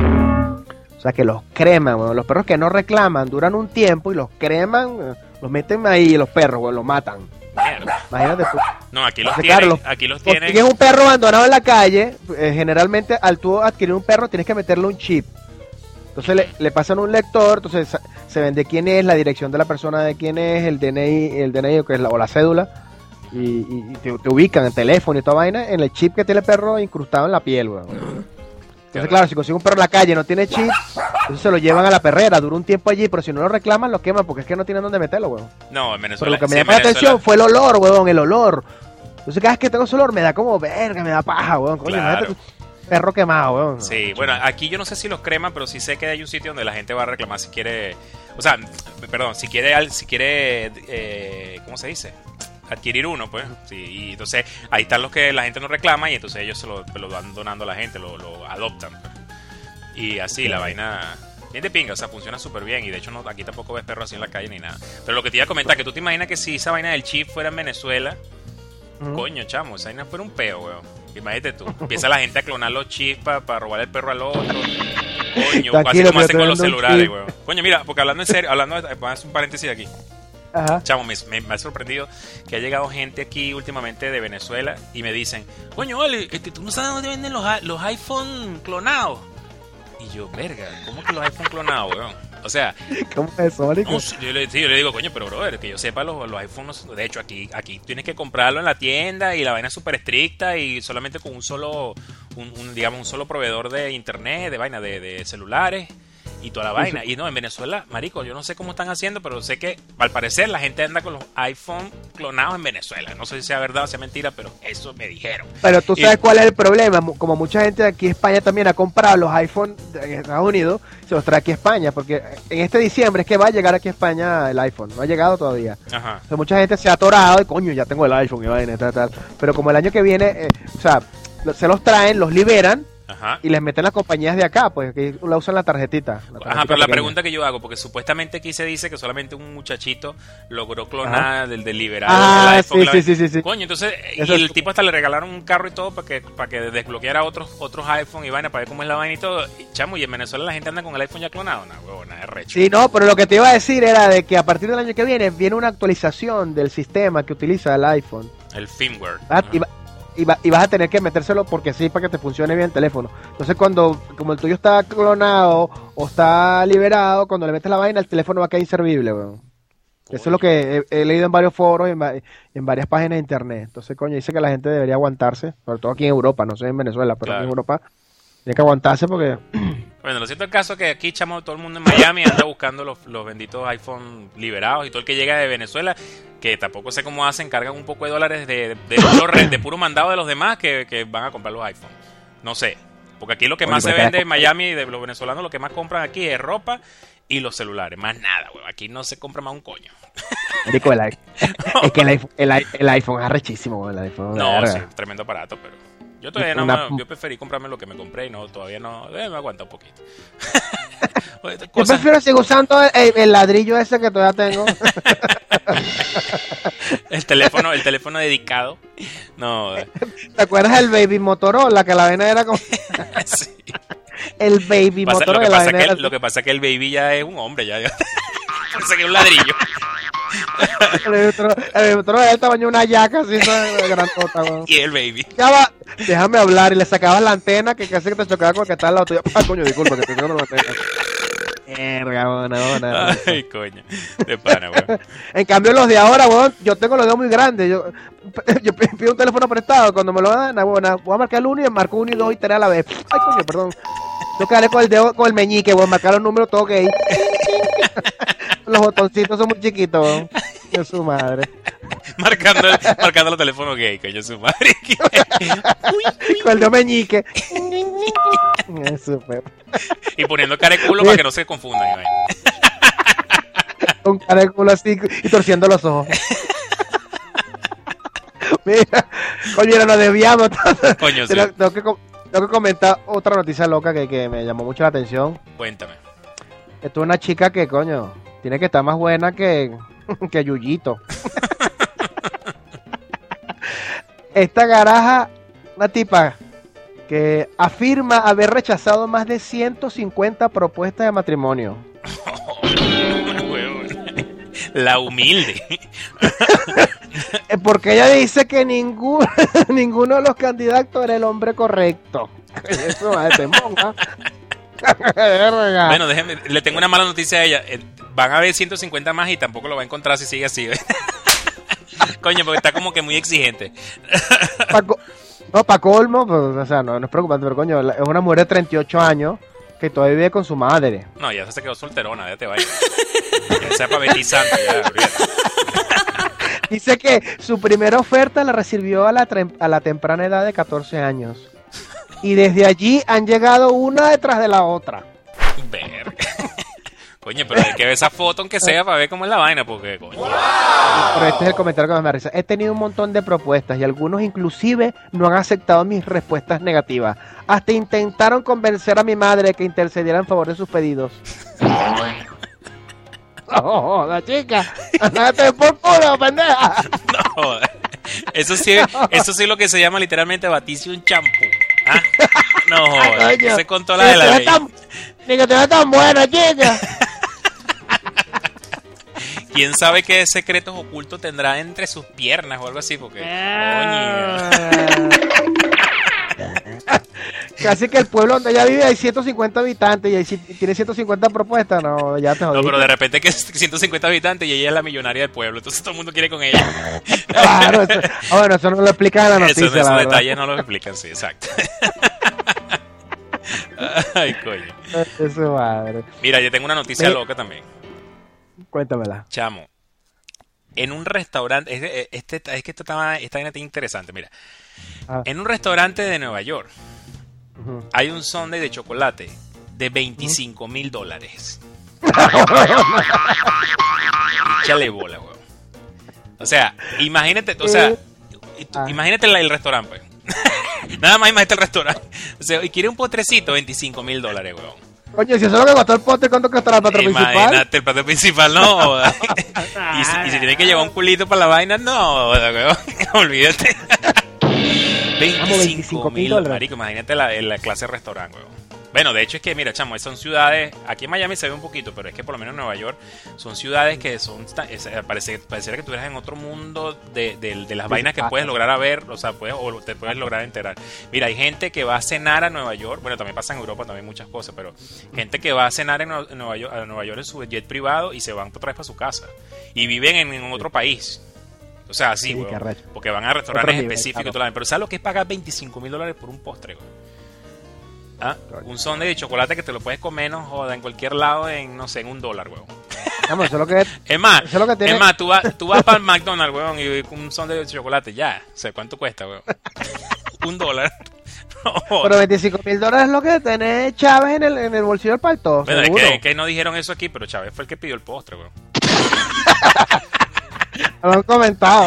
O sea, que los creman, weón. Los perros que no reclaman duran un tiempo y los creman, eh, los meten ahí los perros, weón, los matan. Mierda. Imagínate tú. No, aquí los Entonces, tienen, claro, los- aquí los tienen. Tienes un perro abandonado en la calle, eh, generalmente al tú adquirir un perro tienes que meterle un chip. Entonces le, le pasan un lector, entonces sa- se ven de quién es, la dirección de la persona de quién es, el D N I, el D N I que es la, o la cédula, y, y- y te, te ubican el teléfono y toda vaina en el chip que tiene el perro incrustado en la piel, weón. Entonces, claro, si consigue un perro en la calle y no tiene chip, entonces se lo llevan a la perrera, dura un tiempo allí, pero si no lo reclaman, lo queman porque es que no tienen dónde meterlo, weón. No, en Pero Venezuela. lo que me sí, en llamó la atención Venezuela- fue el olor, weón, el olor. Entonces cada vez que tengo ese olor me da como verga, me da paja, weón. Coño, Claro. imagínate tu perro quemado, weón. Sí, bueno, aquí yo no sé si los creman, pero sí sé que hay un sitio donde la gente va a reclamar si quiere, o sea, perdón, si quiere, al- si quiere, eh, ¿cómo se dice? Adquirir uno, pues, sí, y entonces ahí están los que la gente no reclama y entonces ellos se lo, lo van donando a la gente, lo, lo adoptan, pues. Y así, la vaina, bien de pinga, o sea, funciona súper bien y de hecho no, aquí tampoco ves perros así en la calle ni nada. Pero lo que te iba a comentar, que tú te imaginas que si esa vaina del chip fuera en Venezuela, Ujú. coño, chamo, esa vaina fuera un peo, weón. Imagínate tú. Empieza la gente a clonar los chips para robar el perro al otro. Coño, Tranquilo, así como que hacen con los te vendo un celulares, chip. weón. Coño, mira, porque hablando en serio, hablando de, voy a hacer un paréntesis aquí. Ajá. Chamo, me, me- me ha sorprendido que ha llegado gente aquí últimamente de Venezuela y me dicen, coño, vale, este, tú no sabes dónde venden los, i- los iPhone clonados. Y yo, verga, ¿cómo que los iPhone clonados, weón? O sea, ¿Cómo es eso, marico? no, sí, yo, le, sí, yo le digo, coño, pero brother, que yo sepa, los, los iPhones, de hecho, aquí aquí tienes que comprarlo en la tienda y la vaina es súper estricta y solamente con un solo, un, un, digamos, un solo proveedor de internet, de vaina, de, de celulares y toda la vaina. Y no, en Venezuela, marico, yo no sé cómo están haciendo, pero sé que al parecer la gente anda con los iPhone clonados en Venezuela. No sé si sea verdad o sea mentira, pero eso me dijeron. Pero tú Y- sabes cuál es el problema. Mu- Como mucha gente de aquí en España también ha comprado los iPhone de- en Estados Unidos, se los trae aquí a España, porque en este diciembre es que va a llegar aquí a España el iPhone. No ha llegado todavía. Ajá. O sea, mucha gente se ha atorado y coño, ya tengo el iPhone y vaina, tal, tal. Pero como el año que viene, eh, o sea, lo- se los traen, los liberan Ajá. y les meten las compañías de acá, pues que la usan la tarjetita. la tarjetita Ajá, pero la pequeña. pregunta que yo hago, porque supuestamente aquí se dice que solamente un muchachito logró clonar del deliberado Ah, del iPhone. sí, la- sí, sí, sí, sí. Coño, entonces, Eso y el es- tipo hasta le regalaron un carro y todo para que, para que desbloqueara otros otros iPhone y vaina, para ver cómo es la vaina y todo. Y, chamo, y en Venezuela la gente anda con el iPhone ya clonado, no, huevona, es recho. Sí, no, pero lo que te iba a decir era de que a partir del año que viene viene una actualización del sistema que utiliza el iPhone. El firmware. Ah, Ajá. y, va- y, va- y vas a tener que metérselo porque sí, para que te funcione bien el teléfono. Entonces, cuando, como el tuyo está clonado o está liberado, cuando le metes la vaina, el teléfono va a quedar inservible, weón. Eso es lo que he, he leído en varios foros y en, va- en varias páginas de internet. Entonces, coño, dice que la gente debería aguantarse, sobre todo aquí en Europa, no sé en Venezuela, pero Claro. aquí en Europa tiene que aguantarse porque Bueno, lo cierto es el caso que aquí, chamo, todo el mundo en Miami anda buscando los, los benditos iPhone liberados y todo el que llega de Venezuela, que tampoco sé cómo hacen, cargan un poco de dólares de, de, de puro, re- de puro mandado de los demás que, que van a comprar los iPhones. No sé, porque aquí lo que Oye, más se pero vende que- en Miami de los venezolanos, lo que más compran aquí es ropa y los celulares, más nada, güey. Aquí no se compra más un coño. marico, el iPhone- es que el iPhone, el, i- el iPhone es arrechísimo, weón, el iPhone. No, verga. sí, tremendo aparato, pero yo todavía no, Una- me- yo preferí comprarme lo que me compré y no, todavía no, eh, me aguanta un poquito. Oye, Yo cosas- prefiero seguir usando el, el ladrillo ese que todavía tengo. el teléfono, el teléfono dedicado. No, eh, ¿Te acuerdas del Baby Motorola? Que la vaina era como sí. el Baby Pasa- lo, Motorola. que la pasa vaina que era el, lo que pasa que el baby ya es un hombre, ya. ya. Por eso que es un ladrillo. El helicóptero, el helicóptero era el tamaño de una yaca, así, esa grandota, weón. Y el baby. Ya va, déjame hablar, y le sacabas la antena que casi que te chocaba con el que está al lado tuyo. Ah, coño, disculpa, que te tengo la antena. Verga, buena, buena. Ay, coño. De pana, weón. En cambio, los de ahora, weón, yo tengo los dedos muy grandes. Yo, yo pido un teléfono prestado. Cuando me lo dan, bueno, voy a marcar el uno y marco uno y dos y tres a la vez. Ay, coño, perdón. Tengo que darle con el dedo, con el meñique, weón, marcar los números todo gay. Los botoncitos son muy chiquitos, weón. Dios su madre. Marcando, el- marcando los teléfonos gay, coño, su madre. Con el dedo meñique. Eso, fue. Y poniendo cara de culo para que no se confundan. y vaina. Un cara de culo así y torciendo los ojos. Mira, coño, mira, nos desviamos. Coño, sí. Tengo, tengo que, com- tengo que comentar otra noticia loca que, que me llamó mucho la atención. Cuéntame. Esto es una chica que, coño, tiene que estar más buena que, que Yuyito. Esta garaja, una tipa que afirma haber rechazado más de ciento cincuenta propuestas de matrimonio. Huevón. La humilde. Eh, Porque ella dice que ningún, ninguno de los candidatos era el hombre correcto. Eso va de monja. Verga. Bueno, déjeme, le tengo una mala noticia a ella. Eh, Van a haber ciento cincuenta más y tampoco lo va a encontrar si sigue así. ¿Ve? Coño, porque está como que muy exigente. Pa' co- no, para colmo, pues, o sea, no, no es preocupante, pero coño, la- es una mujer de treinta y ocho años que todavía vive con su madre. No, ya se quedó solterona, ya te vaya. Ya sea para Betty Santo, ya, olvídate. Dice que su primera oferta la recibió a la, trem- a la temprana edad de catorce años. Y desde allí han llegado una detrás de la otra. Verga. Coño, pero hay que ver esa foto aunque sea para ver cómo es la vaina, porque coño. Pero este es el comentario que más me da risa. He tenido un montón de propuestas y algunos inclusive no han aceptado mis respuestas negativas. Hasta intentaron convencer a mi madre de que intercediera en favor de sus pedidos. ¡Oh, la chica! ¡Andate por culo, pendeja! No, joder. Eso sí, eso sí es lo que se llama literalmente batirse un champú. ¿Ah? No, joder. Coño, Se contó la de la ni que te ley. ve tan- Ni que te ve tan buena, chica. ¿Quién sabe qué secretos ocultos tendrá entre sus piernas o algo así? Porque, Ah. coño. Casi que el pueblo donde ella vive hay ciento cincuenta habitantes y ahí sí tiene ciento cincuenta propuestas. No, ya te No, jodí. pero de repente que es ciento cincuenta habitantes y ella es la millonaria del pueblo, entonces todo el mundo quiere con ella. Claro, eso, ah, bueno, eso no lo explica en la noticia, Eso, esos la verdad. detalles no los explican, sí, exacto. Ay, coño. Eso, madre. Mira, yo tengo una noticia Me- loca también. Cuéntamela. Chamo, en un restaurante, este, este, es que esto está, esta vaina está interesante, mira. Ah. En un restaurante de Nueva York Ujú. hay un sundae de chocolate de veinticinco mil dólares. Échale bola, weón. O sea, imagínate, o sea, y tú- Ah. imagínate la- el restaurante, pues. Nada más imagínate el restaurante. O sea, y quiere un potrecito, veinticinco mil dólares, weón. Coño, si eso es lo que costó el postre, ¿cuánto costará el patrón principal? Imagínate el plato principal, no. y, si, y si tiene que llevar un culito para la vaina, no, weón. Olvídate. veinticinco mil dólares. marico, imagínate la, la clase de restaurante, weón. Bueno, de hecho es que, mira, chamo, son ciudades, aquí en Miami se ve un poquito, pero es que por lo menos en Nueva York son ciudades que son, es- parece, pareciera que tú eres en otro mundo de, de- de las vainas que puedes lograr a ver, o sea, puedes, o te puedes lograr enterar. Mira, hay gente que va a cenar a Nueva York, bueno, también pasa en Europa, también muchas cosas, pero gente que va a cenar en Nue- en Nueva York, a Nueva York en su jet privado y se van otra vez para su casa y viven en, en otro país. O sea, así, Sí, weón, qué arrecho. porque van a restaurantes Otro nivel, específicos y claro. todo lo demás. Pero ¿sabes lo que es pagar veinticinco mil dólares por un postre, weón? ¿Ah? Un sundae de chocolate que te lo puedes comer, no joda, en cualquier lado en, no sé, en un dólar, weón. Vamos, eso es lo que es. Es más, Eso es lo que tiene- es más, tú vas, tú vas para el McDonald's, weón, y un sundae de chocolate, ya. O sea, ¿cuánto cuesta, weón? Un dólar. No joda. Pero veinticinco mil dólares es lo que tenés Chávez en el, en el bolsillo del palto. Bueno, es seguro. que, es que no dijeron eso aquí, pero Chávez fue el que pidió el postre, weón. Lo han comentado.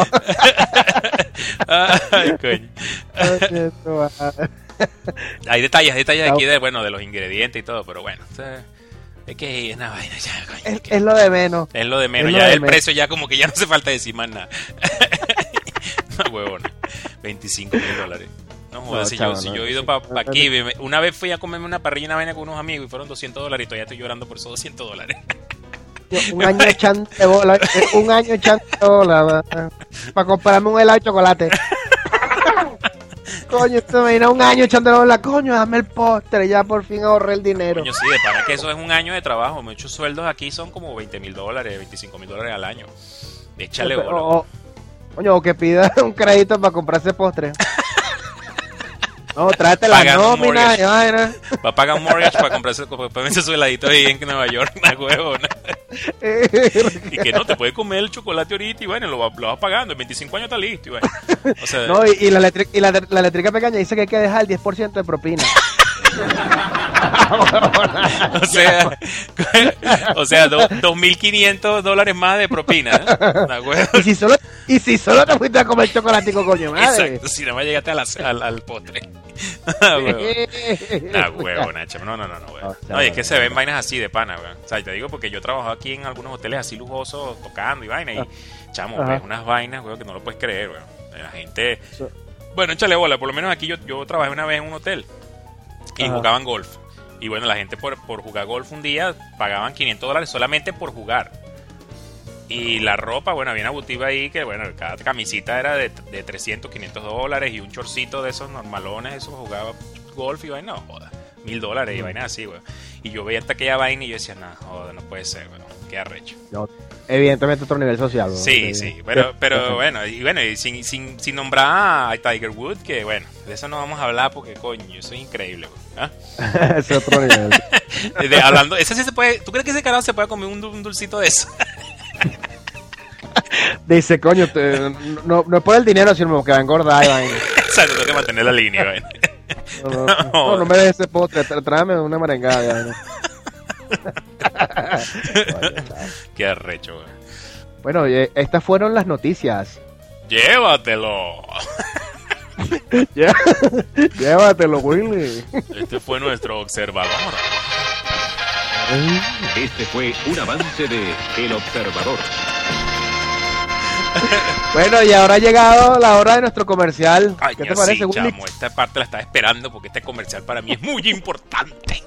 Ay, coño. Oye, tu madre. Hay detalles, detalles No. aquí de, bueno, de los ingredientes y todo, pero bueno. O sea, es que es una vaina ya, coño. es, es que- es lo de menos. Es lo de menos, Es lo ya de el menos. precio ya como que ya no hace falta decir más nada. No, huevón. veinticinco mil dólares. No jodas, No, si, chavo, yo, si no, yo he ido sí. para aquí, me- una vez fui a comerme una parrilla y una vaina con unos amigos y fueron doscientos dólares y todavía estoy llorando por esos doscientos dólares. Un año echando de bola, eh, un año echando de bola para comprarme un helado de chocolate. Coño, esto me viene un año echando de bola, coño, dame el postre, ya por fin ahorré el dinero. Coño, sí, de pana que eso es un año de trabajo. Muchos sueldos aquí son como veinte mil dólares, veinticinco mil dólares al año. Échale bola. O, o- coño, o que pida un crédito para comprarse postre. No, tráete la Pagan un nómina mortgage. y vaina. Va a pagar un mortgage para comprarse, para ponerse su heladito ahí en Nueva York, una huevona. Y que no, te puedes comer el chocolate ahorita y bueno, lo, va- lo vas pagando, en veinticinco años está listo y bueno. O sea, No, y, y la, electri- y la, la eléctrica pequeña dice que hay que dejar el diez por ciento de propina. o sea, o sea, do- dos mil quinientos dólares más de propina, ¿eh? Una huevona. Y si solo, y si solo te fuiste a comer chocolatico, coño, madre. Exacto, si nada más llegaste a la- al, al postre. Ah, huevo. Ah, huevo, Nacha. No, no, no, no, huevo. No, y es que se ven vainas así de pana, weón. O sea, te digo porque yo trabajo aquí en algunos hoteles así lujosos, tocando y vaina. Y, chamo, Ajá. ves unas vainas, weón, que no lo puedes creer, weón. La gente... Eso- Bueno, échale bola. Por lo menos aquí yo, yo trabajé una vez en un hotel y Ajá. jugaban golf. Y bueno, la gente por, por jugar golf un día pagaban quinientos dólares solamente por jugar. Y la ropa, bueno, había una boutique ahí que, bueno, cada camisita era de, de trescientos, quinientos dólares y un chorcito de esos normalones, eso jugaba golf y vaina, no joda, mil dólares y vaina así, güey. Y yo veía hasta aquella vaina y yo decía, no, joda, no puede ser, güey, qué arrecho. No, evidentemente otro nivel social. ¿no? Sí, sí, pero, pero bueno, y bueno, y sin, sin, sin nombrar a Tiger Woods, que bueno, de eso no vamos a hablar porque, coño, eso es increíble, güey. ¿Ah? Es otro nivel. De- hablando, ese sí se puede, ¿tú crees que ese carajo se puede comer un, dul- un dulcito de eso? Dice, coño, te- no, no es por el dinero, sino que va a engordar y vaina. O sea, tengo que mantener la línea, güey. No, no, no, no me dejes ese postre, tra- tráeme una merengada y vaina. Qué arrecho, güey. Bueno, eh, estas fueron las noticias. Llévatelo. Llé- Llévatelo, Willy. Este fue nuestro observador. Este fue un avance de El Observador. Bueno, y ahora ha llegado la hora de nuestro comercial. Ay, ¿Qué ya te parece, sí, Willy? chamo, esta parte la estaba esperando porque este comercial para mí es muy importante.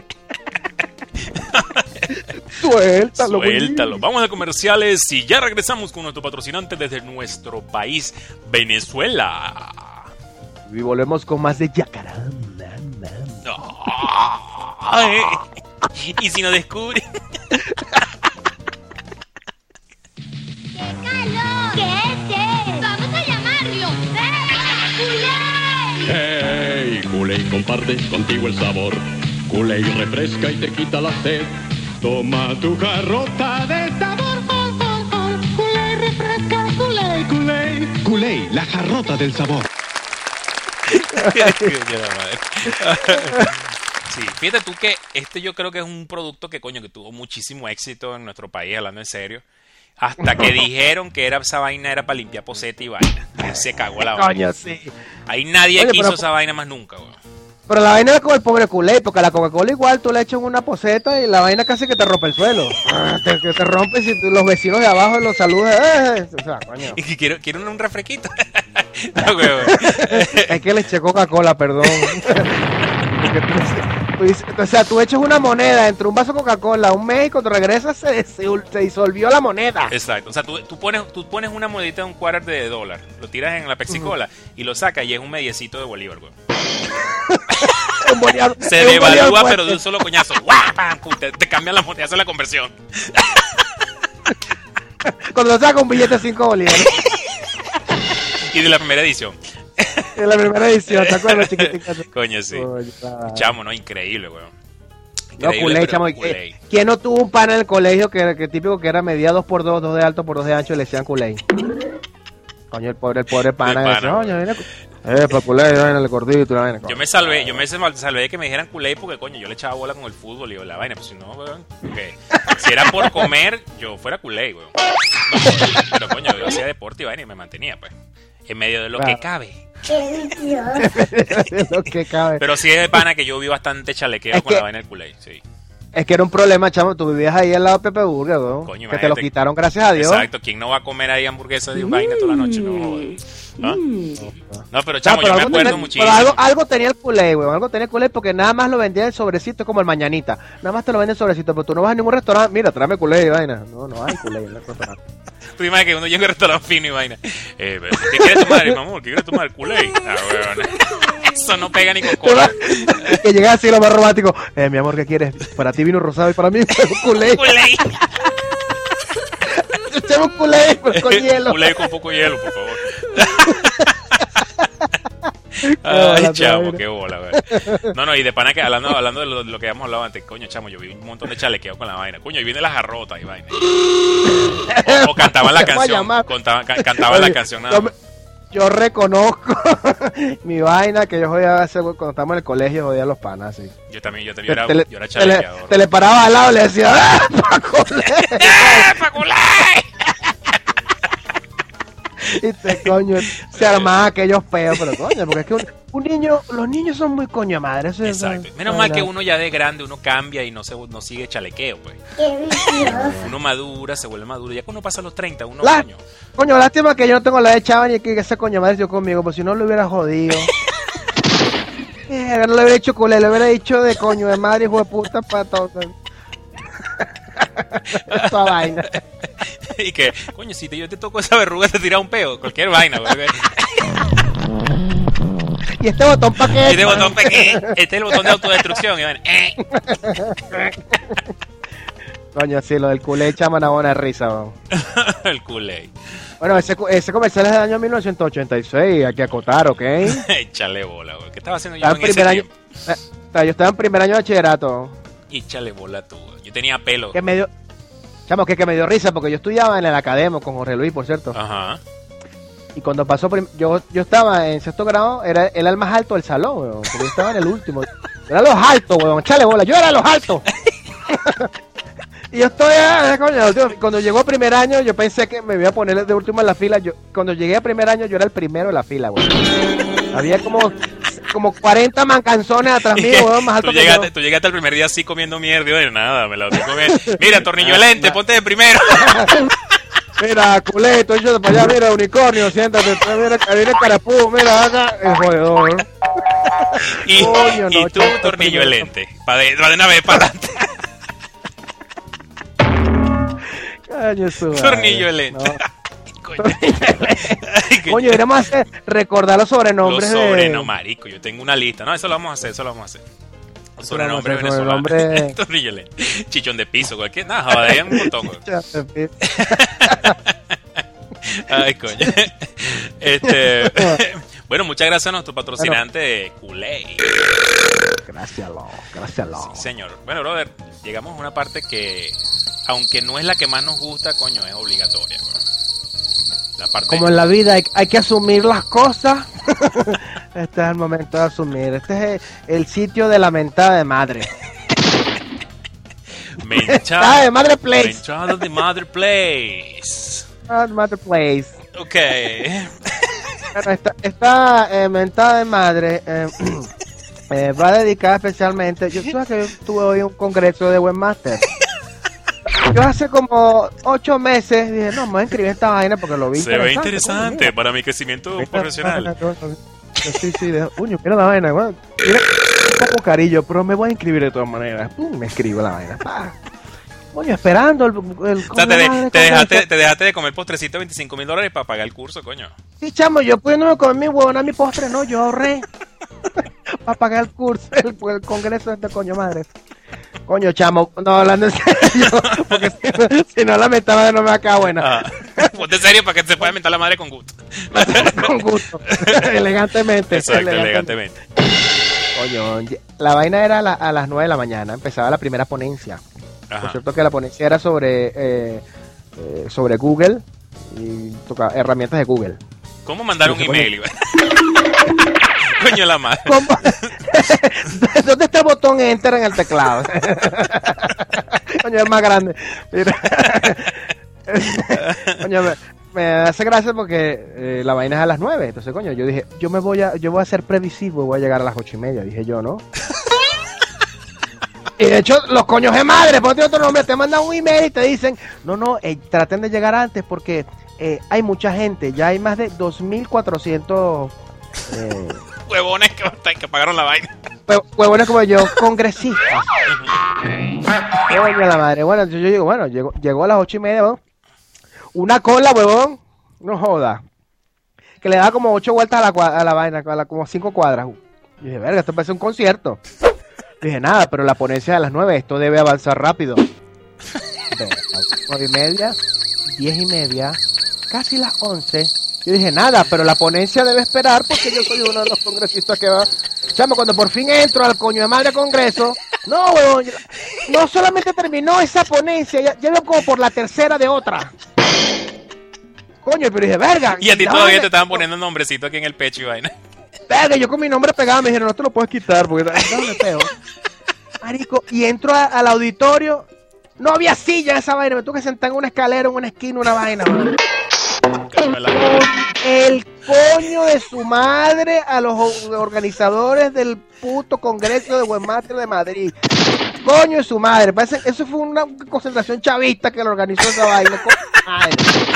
Suéltalo, Willy. Suéltalo. Vamos a comerciales y ya regresamos con nuestro patrocinante desde nuestro país, Venezuela. Y volvemos con más de Yacaranda. Ay, y si nos descubren. ¿Qué es? Vamos a llamarlo. ¡Eh! Hey, Kool-Aid comparte contigo el sabor. Kool-Aid refresca y te quita la sed. Toma tu jarrota de sabor. Oh, oh, oh. Kool-Aid refresca, Kool-Aid, Kool-Aid. Kool-Aid, la jarrota del sabor. Sí, fíjate tú que este yo creo que es un producto que coño que tuvo muchísimo éxito en nuestro país, hablando en serio. Hasta que dijeron que era esa vaina era para limpiar poseta y vaina. Ahí se cagó la vaina. Coño, sí. Ahí nadie Oye, quiso pero- esa vaina más nunca, güey. Pero la vaina era como el pobre Kool-Aid, porque a la Coca-Cola igual tú le echas en una poseta y la vaina casi que te rompe el suelo. Ah, te, que te rompes y tú- los vecinos de abajo los saludan. Eh, o sea, coño. Y que quiero, quiero un, un refresquito. No, güey, güey. Es que le eché Coca-Cola, perdón. Porque tú- tú dices- o sea, tú echas una moneda entre un vaso de Coca-Cola, un mes y cuando regresas se, se, se disolvió la moneda. Exacto. O sea, tú, tú, pones, tú pones una monedita de un quarter de dólar, lo tiras en la Pepsi Cola y lo sacas y es un mediecito de bolívar, güey. Un Bolívar- Se un Bolívar devalúa, fuerte. pero de un solo coñazo. ¡Guau! ¡Pam! Pum! Te, te cambian la moneda, hace la conversión. Cuando saca un billete de cinco bolívares. Y de la primera edición. En la primera edición, ¿te acuerdas, chiquitica? Coño, sí. Coño, ah. Chamo, ¿no? Increíble, weón. No, Increíble, Kool-Aid, pero chamo. Kool-Aid. eh, ¿Quién no tuvo un pana en el colegio que, que típico que era medía dos por dos, dos de alto por dos de ancho y le decían Kool-Aid? Coño, el pobre, el pobre pana. pana, decía, coño, viene. Eh, para Kool-Aid, vaina, el gordito, la vaina. Yo me salvé, yo me salvé de que me dijeran Kool-Aid porque, coño, yo le echaba bola con el fútbol y yo, la vaina, pues si no, weón, porque si era por comer, yo fuera Kool-Aid, weón. No, pero, coño, yo hacía deporte y vaina y me mantenía, pues, en medio de lo Claro. que cabe. Lo que cabe. Pero sí es de pana que yo vi bastante chalequeo Es con la que- vaina del Kool-Aid, sí. Es que era un problema, chamo. Tú vivías ahí al lado de Pepe Burger, weón. Coño, Que te lo imagínate. quitaron, gracias a Dios. Exacto, ¿quién no va a comer ahí hamburguesa de vaina toda la noche? No, joder. ¿Ah? Mm. No, pero chamo, No, pero yo me algo acuerdo tenía- muchísimo. pero algo, algo tenía el culé, weón. Algo tenía el culé porque nada más lo vendía en sobrecito como el mañanita. Nada más te lo venden en sobrecito, pero tú no vas a ningún restaurante. Mira, tráeme culé y vaina. No, no hay culé en el restaurante. Tú imaginas que uno llega a un restaurante fino y vaina. Eh, pero, ¿qué quieres tomar, mi amor? ¿Qué quieres tomar? Culé. Ah, weón. Eso no pega ni con cola. Que llega así lo más romántico. Eh, mi amor, ¿qué quieres? Para ti vino rosado y para mí culé. Culé. Echemos culé pero con hielo. Culé con poco hielo, por favor. bola, Ay, chamo, madre. qué bola, güey. No, no, y de pana que hablando, hablando de lo, de lo que habíamos hablado antes, coño, chamo, yo vi un montón de chalequeo con la vaina. Coño, y viene la jarrota y vaina. O, o cantaban la Te voy a canción, llamar. contaban- ca- cantaban la Oye, canción nada yo, más. me- yo reconozco mi vaina que yo jodía hace- cuando estábamos en el colegio, jodía a los panas, sí. Yo también, yo también, yo era, te, le, yo era te le- chalequeador. te le paraba al lado y le decía, ¡ah, pa' culé! ¡Eh, pa' culé! Y te coño, se armaba aquellos peos, pero coño, porque es que un, un niño, los niños son muy coño madre. Eso es- Exacto. Menos mal que uno ya de grande, uno cambia y no se no sigue chalequeo, pues. Uno madura, se vuelve maduro. Ya cuando uno pasa los treinta, uno, La- coño. Coño, lástima que yo no tengo la de Chava ni que ese coño madre yo conmigo, pues si no lo hubiera jodido. Eh, no le hubiera dicho culé, le hubiera dicho de coño de madre, hijo de puta, para todo. Esta vaina. Y que, coño, si te, yo te toco esa verruga, te tira un peo. Cualquier vaina, güey. Y este botón pa' qué. Este botón pequeño, este es el botón de autodestrucción. Y van, eh. Coño, sí, lo del culé chama una buena risa, weón. El culé. Bueno, ese, cu- ese comercial es del año mil novecientos ochenta y seis, hay que acotar, ¿ok? Échale bola, güey. ¿Qué estaba haciendo yo Estaba en en ese primer año, tiempo? eh, o sea, yo estaba en primer año de bachillerato. Échale bola tú, güey. Yo tenía pelo. Que me dio, chamo, que, que me dio risa porque yo estudiaba en el academo con Jorge Luis, por cierto. Ajá. Y cuando pasó, prim- yo, yo estaba en sexto grado, era, era el más alto del salón, weón. Porque yo estaba en el último. Era los altos, weón. Chale bola, yo era los altos. Y yo estoy, ah, coño, tío, cuando llegó a primer año, yo pensé que me iba a poner de último en la fila. Yo, cuando llegué a primer año, yo era el primero en la fila, weón. Había como, como cuarenta mancanzones atrás Y mío, que weón, más alto tú, que llegaste, yo. tú llegaste el primer día así comiendo mierda. Y yo, nada, me la estoy comiendo. Mira, tornillo de lente, ponte de primero. Mira, culé, estoy yo para allá, mira, unicornio, siéntate, mira, viene el carapú, mira, acá, el jodedor. Y, Coño, y no, tú, chaval, tornillo de primero. lente. Para de, pa' de una vez, para adelante. Coño, su madre. Tornillo de lente. No. Coño. Ay, que- Coño, deberíamos hacer, recordar los Los sobrenombres sobrenombres, de... marico. Yo tengo una lista. No, eso lo vamos a hacer, eso lo vamos a hacer. Los Eso lo vamos a sobrenombres hacer, venezolanos. sobrenombre- Tornillo de lente. Chichón de piso, cualquier. Nada, joder, un montón, güey. Ay, coño. Este. Bueno, muchas gracias a nuestro patrocinante Culé. Gracias, lo, gracias, lo. Sí, señor. Bueno, brother, llegamos a una parte que, aunque no es la que más nos gusta, coño, es obligatoria, bro. La parte Como en la vida hay, hay que asumir las cosas. Este es el momento de asumir. Este es el, el sitio de la mentada de madre. mentada, Ah, de Madre Place. mentada de Mother Place. Ah, Mother Place. Ok. Bueno, esta, esta eh, mentada de madre eh, eh, va dedicada especialmente. Yo sabes que yo tuve hoy un congreso de Webmaster. Yo hace como ocho meses dije, no, me voy a inscribir en esta vaina porque lo vi. Se ve coño, interesante mira. para mi crecimiento Mira, profesional. Sí, sí, de, uño, mira la vaina, bueno, mira, un poco cariño, pero me voy a inscribir de todas maneras. Pum, me escribo la vaina. Pa. Coño, esperando el, el O sea, te, de- madre, te dejaste, congreso. te dejaste de comer postrecito de veinticinco mil dólares para pagar el curso, coño. Sí, chamo, yo pudiéndome comer mi huevona, mi postre, no, yo ahorré para pagar el curso, el, el congreso de este coño madre. Coño, chamo, no, hablando en serio, porque si, si no la mentaba no me acaba buena. Ah, ponte serio para que se pueda mentar la madre con gusto. Con gusto, elegantemente. Exacto, elegantemente. Coño, la vaina era a, la- a las nueve de la mañana, empezaba la primera ponencia. Por Ajá. cierto que la ponencia era sobre eh, eh, sobre Google y toca, herramientas de Google. ¿Cómo mandar un Sí, email? Iván? Coño la madre. ¿Cómo? ¿Dónde está el botón Enter en el teclado? Coño, es más grande. Mira. Coño, me, me hace gracia porque eh, la vaina es a las nueve. Entonces, coño, yo dije, yo me voy a, yo voy a ser previsivo, voy a llegar a las ocho y media, dije yo, ¿no? Y de hecho, los coños de madre, ponte otro nombre, te mandan un email y te dicen, no, no, eh, traten de llegar antes porque eh, hay mucha gente, ya hay más de dos mil cuatrocientos eh, Huevones que, que pagaron la vaina. hue- huevones como yo, congresistas. Coño la madre, bueno, yo, yo digo, bueno, llegó, llegó a las ocho y media, weón. Una cola, huevón, no joda. Que le da como ocho vueltas a la, cua- a la vaina, a la- como cinco cuadras. Y dije, verga, esto parece un concierto. Dije, nada, pero la ponencia de las nueve, esto debe avanzar rápido. Verga, nueve y media, diez y media, casi las once. Yo dije, nada, pero la ponencia debe esperar porque yo soy uno de los congresistas que va. Chamo, cuando por fin entro al coño de madre congreso, no, weón, no solamente terminó esa ponencia, ya, ya veo como por la tercera de otra. Coño, pero dije, verga. Y a ti la todavía vaina- te estaban poniendo un nombrecito aquí en el pecho y vaina. Verga, yo con mi nombre pegado me dijeron, no te lo puedes quitar porque no me pego. Marico, y entro a- al auditorio, no había silla en esa vaina, me tuve que sentar en una escalera, en una esquina, una vaina, weón. El coño de su madre a los o- organizadores del puto Congreso de Webmaster de Madrid. Coño de su madre. Parece, eso fue una concentración chavista que lo organizó esa vaina. Coño de madre.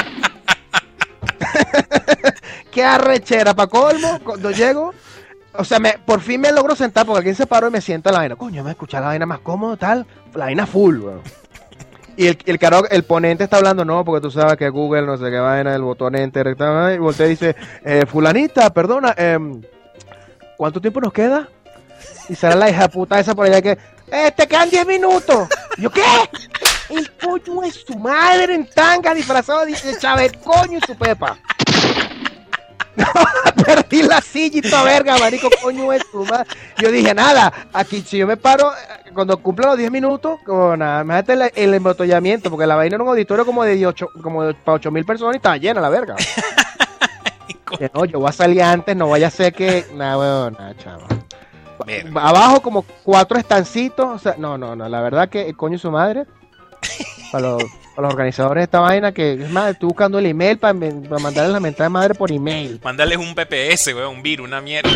Qué arrechera, pa' colmo, cuando llego. O sea, me, por fin me logro sentar porque alguien se paró y me sienta en la vaina. Coño, me escucha la vaina más cómodo, tal. La vaina full, weón. Y el, el, caro, el ponente está hablando, no, porque tú sabes que Google, no sé qué vaina, el botón enter, y voltea y dice, eh, fulanita, perdona, eh, ¿cuánto tiempo nos queda? Y será la hija puta esa por allá que, eh, te quedan diez minutos. Y yo, ¿qué? El coño es su madre en tanga disfrazado de, de Chávez, coño y su pepa. No, perdí la silla y toda verga, marico, coño es tu madre. Yo dije, nada, aquí si yo me paro, eh, cuando cumpla los diez minutos, como nada, imagínate el, el embotellamiento, porque la vaina era un auditorio como de ocho, como de, para ocho mil personas y estaba llena la verga. Que no, yo voy a salir antes, no vaya a ser que, nada, weón, nada, chavo. Verga. Abajo como cuatro estancitos, o sea, no, no, no, la verdad que el coño y su madre, para los, para los organizadores de esta vaina, que es más, estoy buscando el email para, para mandarles la mentada de madre por email. Mandarles un P P S, weón, un virus, una mierda.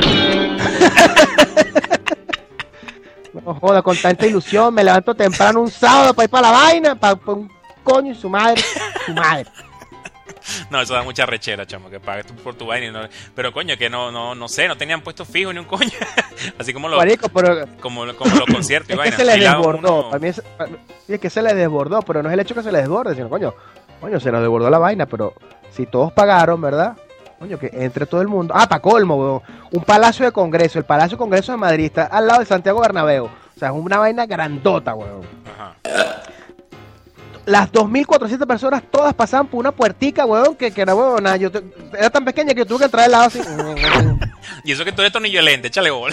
No joda, con tanta ilusión, me levanto temprano un sábado para ir para la vaina, para, para un coño y su madre, su madre. No, eso da mucha rechera, chamo, que pagues tú por tu vaina. Y no, pero coño, que no, no, no sé, no tenían puesto fijo ni un coño. Así como los, Marico, pero como, como los conciertos y es que vaina. se les Fila desbordó, uno- para mí es, para mí- sí, es que se les desbordó, pero no es el hecho que se les desborde, sino coño, coño, se nos desbordó la vaina, pero si todos pagaron, ¿verdad? Coño, que entre todo el mundo. Ah, para colmo, weón. Un palacio de congreso, el Palacio de Congreso de Madrid está al lado de Santiago Bernabéu. O sea, es una vaina grandota, weón. Ajá. Las dos mil cuatrocientas personas todas pasaban por una puertica, weón, que, que era, weón, nada, yo te- era tan pequeña que yo tuve que entrar al lado así. Y eso que tú eres tornillo de lente, échale bola.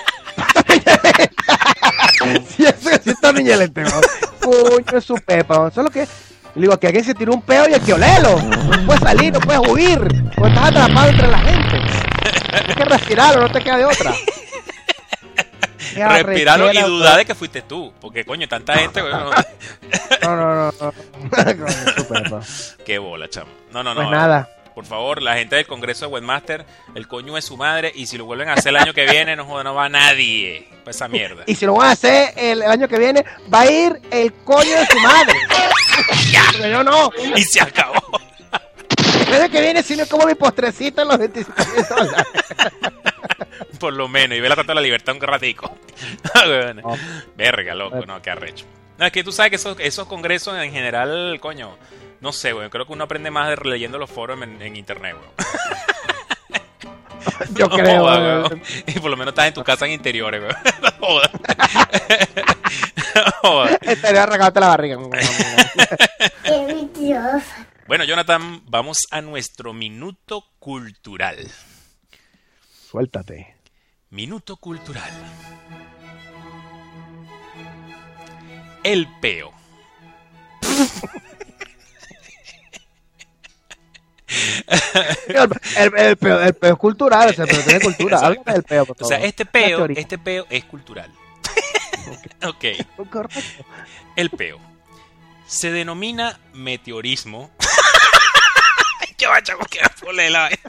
Sí, eso que sí está niñelente, weón. Coño, es su pepa, weón. Solo que, le digo, que alguien se tiró un peo y hay que olerlo. No puedes salir, no puedes huir, porque estás atrapado entre la gente. Tienes que respirarlo, no te queda de otra. Qué Respirarlo y arrechera, dudar de que fuiste tú. Porque coño, tanta gente, weón. No, no, no, no. Coño, su pepa. Qué bola, chamo. No, no, no. Pues nada. Por favor, la gente del Congreso de Webmaster, el coño es su madre. Y si lo vuelven a hacer el año que viene, no joda, no va nadie. Para esa mierda. Y si lo van a hacer el, el año que viene, va a ir el coño de su madre. Porque yo no. Y se acabó. El año que viene, si no como mi postrecito en los veinticinco mil dólares. Por lo menos. Y ve la Estatua de la Libertad un ratico. Bueno, No. verga, loco, no, qué arrecho. No, es que tú sabes que esos, esos congresos en general, coño, no sé, weón. Creo que uno aprende más de leyendo los foros en, en internet, weón. Yo No creo. joda, weón. weón. Y por lo menos estás en tu casa en interiores, weón. No joda. No joda. Estaría arrancándote la barriga. ¡Qué Dios! Bueno, Jonathan, vamos a nuestro minuto cultural. Suéltate. Minuto cultural. El peo. El, el, el peo, el peo es cultural, o sea, pero tiene cultura. Exacto. Háblame del peo, por O favor. sea, este Una peo, teoría. este peo es cultural. Ok, Correcto. el peo. Se denomina meteorismo. Qué bacha, porque ponle la vaina.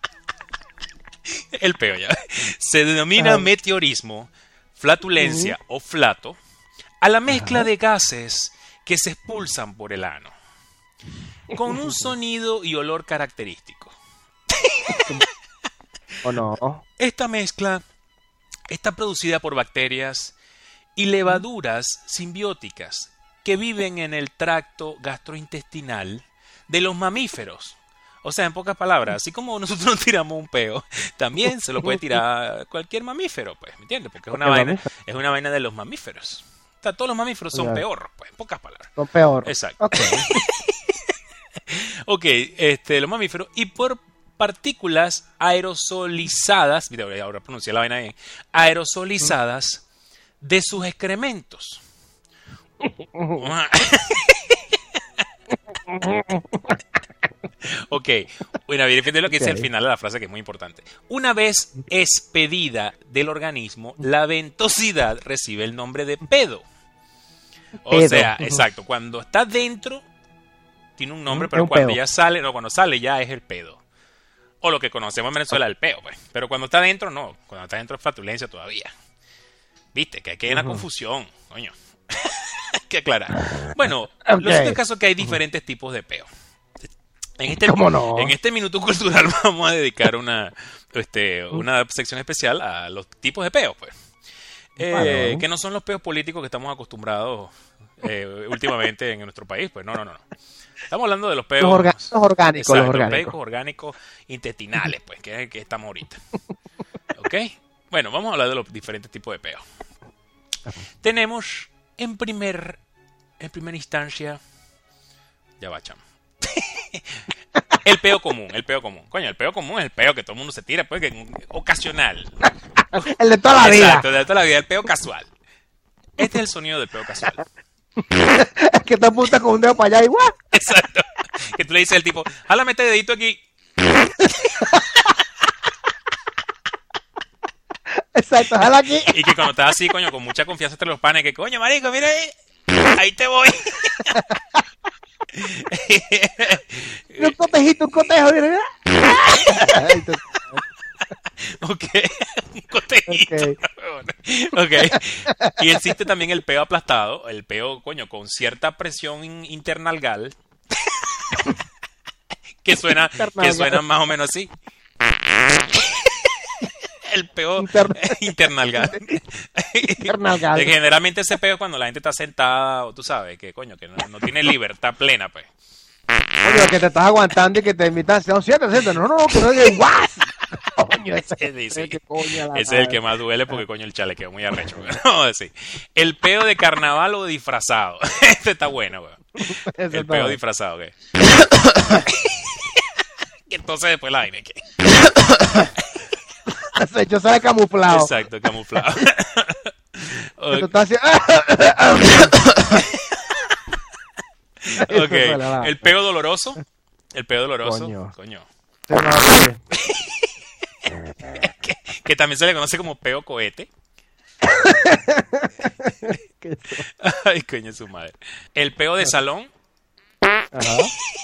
El peo ya. Se denomina Ajá. meteorismo, flatulencia o flato a la mezcla de gases que se expulsan por el ano. con un sonido y olor característico. ¿O no? Esta mezcla está producida por bacterias y levaduras simbióticas que viven en el tracto gastrointestinal de los mamíferos. O sea, en pocas palabras, así como nosotros nos tiramos un peo, también se lo puede tirar cualquier mamífero, pues, ¿me entiendes? Porque es una vaina, es una vaina de los mamíferos. O sea, todos los mamíferos son peor, pues, en pocas palabras. Son peor. Exacto. Ok. Ok, este, los mamíferos, y por partículas aerosolizadas, mira, ahora pronuncié la vaina bien, aerosolizadas de sus excrementos. Ok, bueno, depende de lo que dice al final de la frase, que es muy importante. Una vez expedida del organismo, la ventosidad recibe el nombre de pedo. O Pedo. sea, exacto, cuando está dentro tiene un nombre, Es pero un cuando pedo. ya sale, no, cuando sale ya es el pedo. O lo que conocemos en Venezuela, el peo, pues. Pero cuando está dentro, no. Cuando está dentro es flatulencia todavía. Viste, que aquí hay una confusión, coño. Hay que aclarar. Bueno, Ok. lo cierto es caso que hay diferentes tipos de peo. En este, ¿Cómo no? en este minuto cultural vamos a dedicar una, este, una sección especial a los tipos de peos, pues. Eh, Vale. que no son los peos políticos que estamos acostumbrados eh, últimamente en nuestro país, pues no, no, no. no. Estamos hablando de los peos Los, orga- los orgánicos, exacto, los los orgánicos. peos orgánicos intestinales, pues, que es el que estamos ahorita. ¿Ok? Bueno, vamos a hablar de los diferentes tipos de peos. Tenemos en primer, en primera instancia, ya va, chamo. El peo común, el peo común. Coño, el peo común es el peo que todo el mundo se tira, pues, que ocasional. El de toda la vida. Exacto, de toda la vida, el peo casual. Este es el sonido del peo casual. Es que te apuntas con un dedo para allá igual. Exacto. Que tú le dices al tipo, jálame este dedito aquí. Exacto, jala aquí. Y que cuando estás así, coño, con mucha confianza entre los panes, que coño, marico, mira ahí. Ahí te voy. Un cotejito, un cotejo. Mira, mira. Ay, tú- Ok, un cotejito. Ok. Ok. Y existe también el peo aplastado, el peo, coño, con cierta presión in- internalgal. que suena, que Internalgal. suena más o menos así. El peo Inter- internalgal. Internalgal. Que generalmente ese peo es cuando la gente está sentada, o tú sabes, que coño, que no, no tiene libertad plena, pues. Coño, que te estás aguantando y que te invitan. No, siéntate, siéntate. No, no, que no digas guau. Coño, ese, Sí, sí, sí. ese coño a la Ese es el madre. que más duele porque coño el chalequeo muy arrecho. Vamos a decir. El peo de carnaval o disfrazado. Este está bueno, weón. Ese El está peo bueno. disfrazado, ¿qué? Y entonces después la vaina, ¿qué? Ese hecho sale camuflado. Exacto, camuflado. Que tú estás haciendo- Eso Ok, fue la vaina. el peo doloroso. El peo doloroso. Coño. Coño. Sí, no, sí. Que, que también se le conoce como peo cohete. Que- Ay, coño, su madre. El peo de salón. Ajá.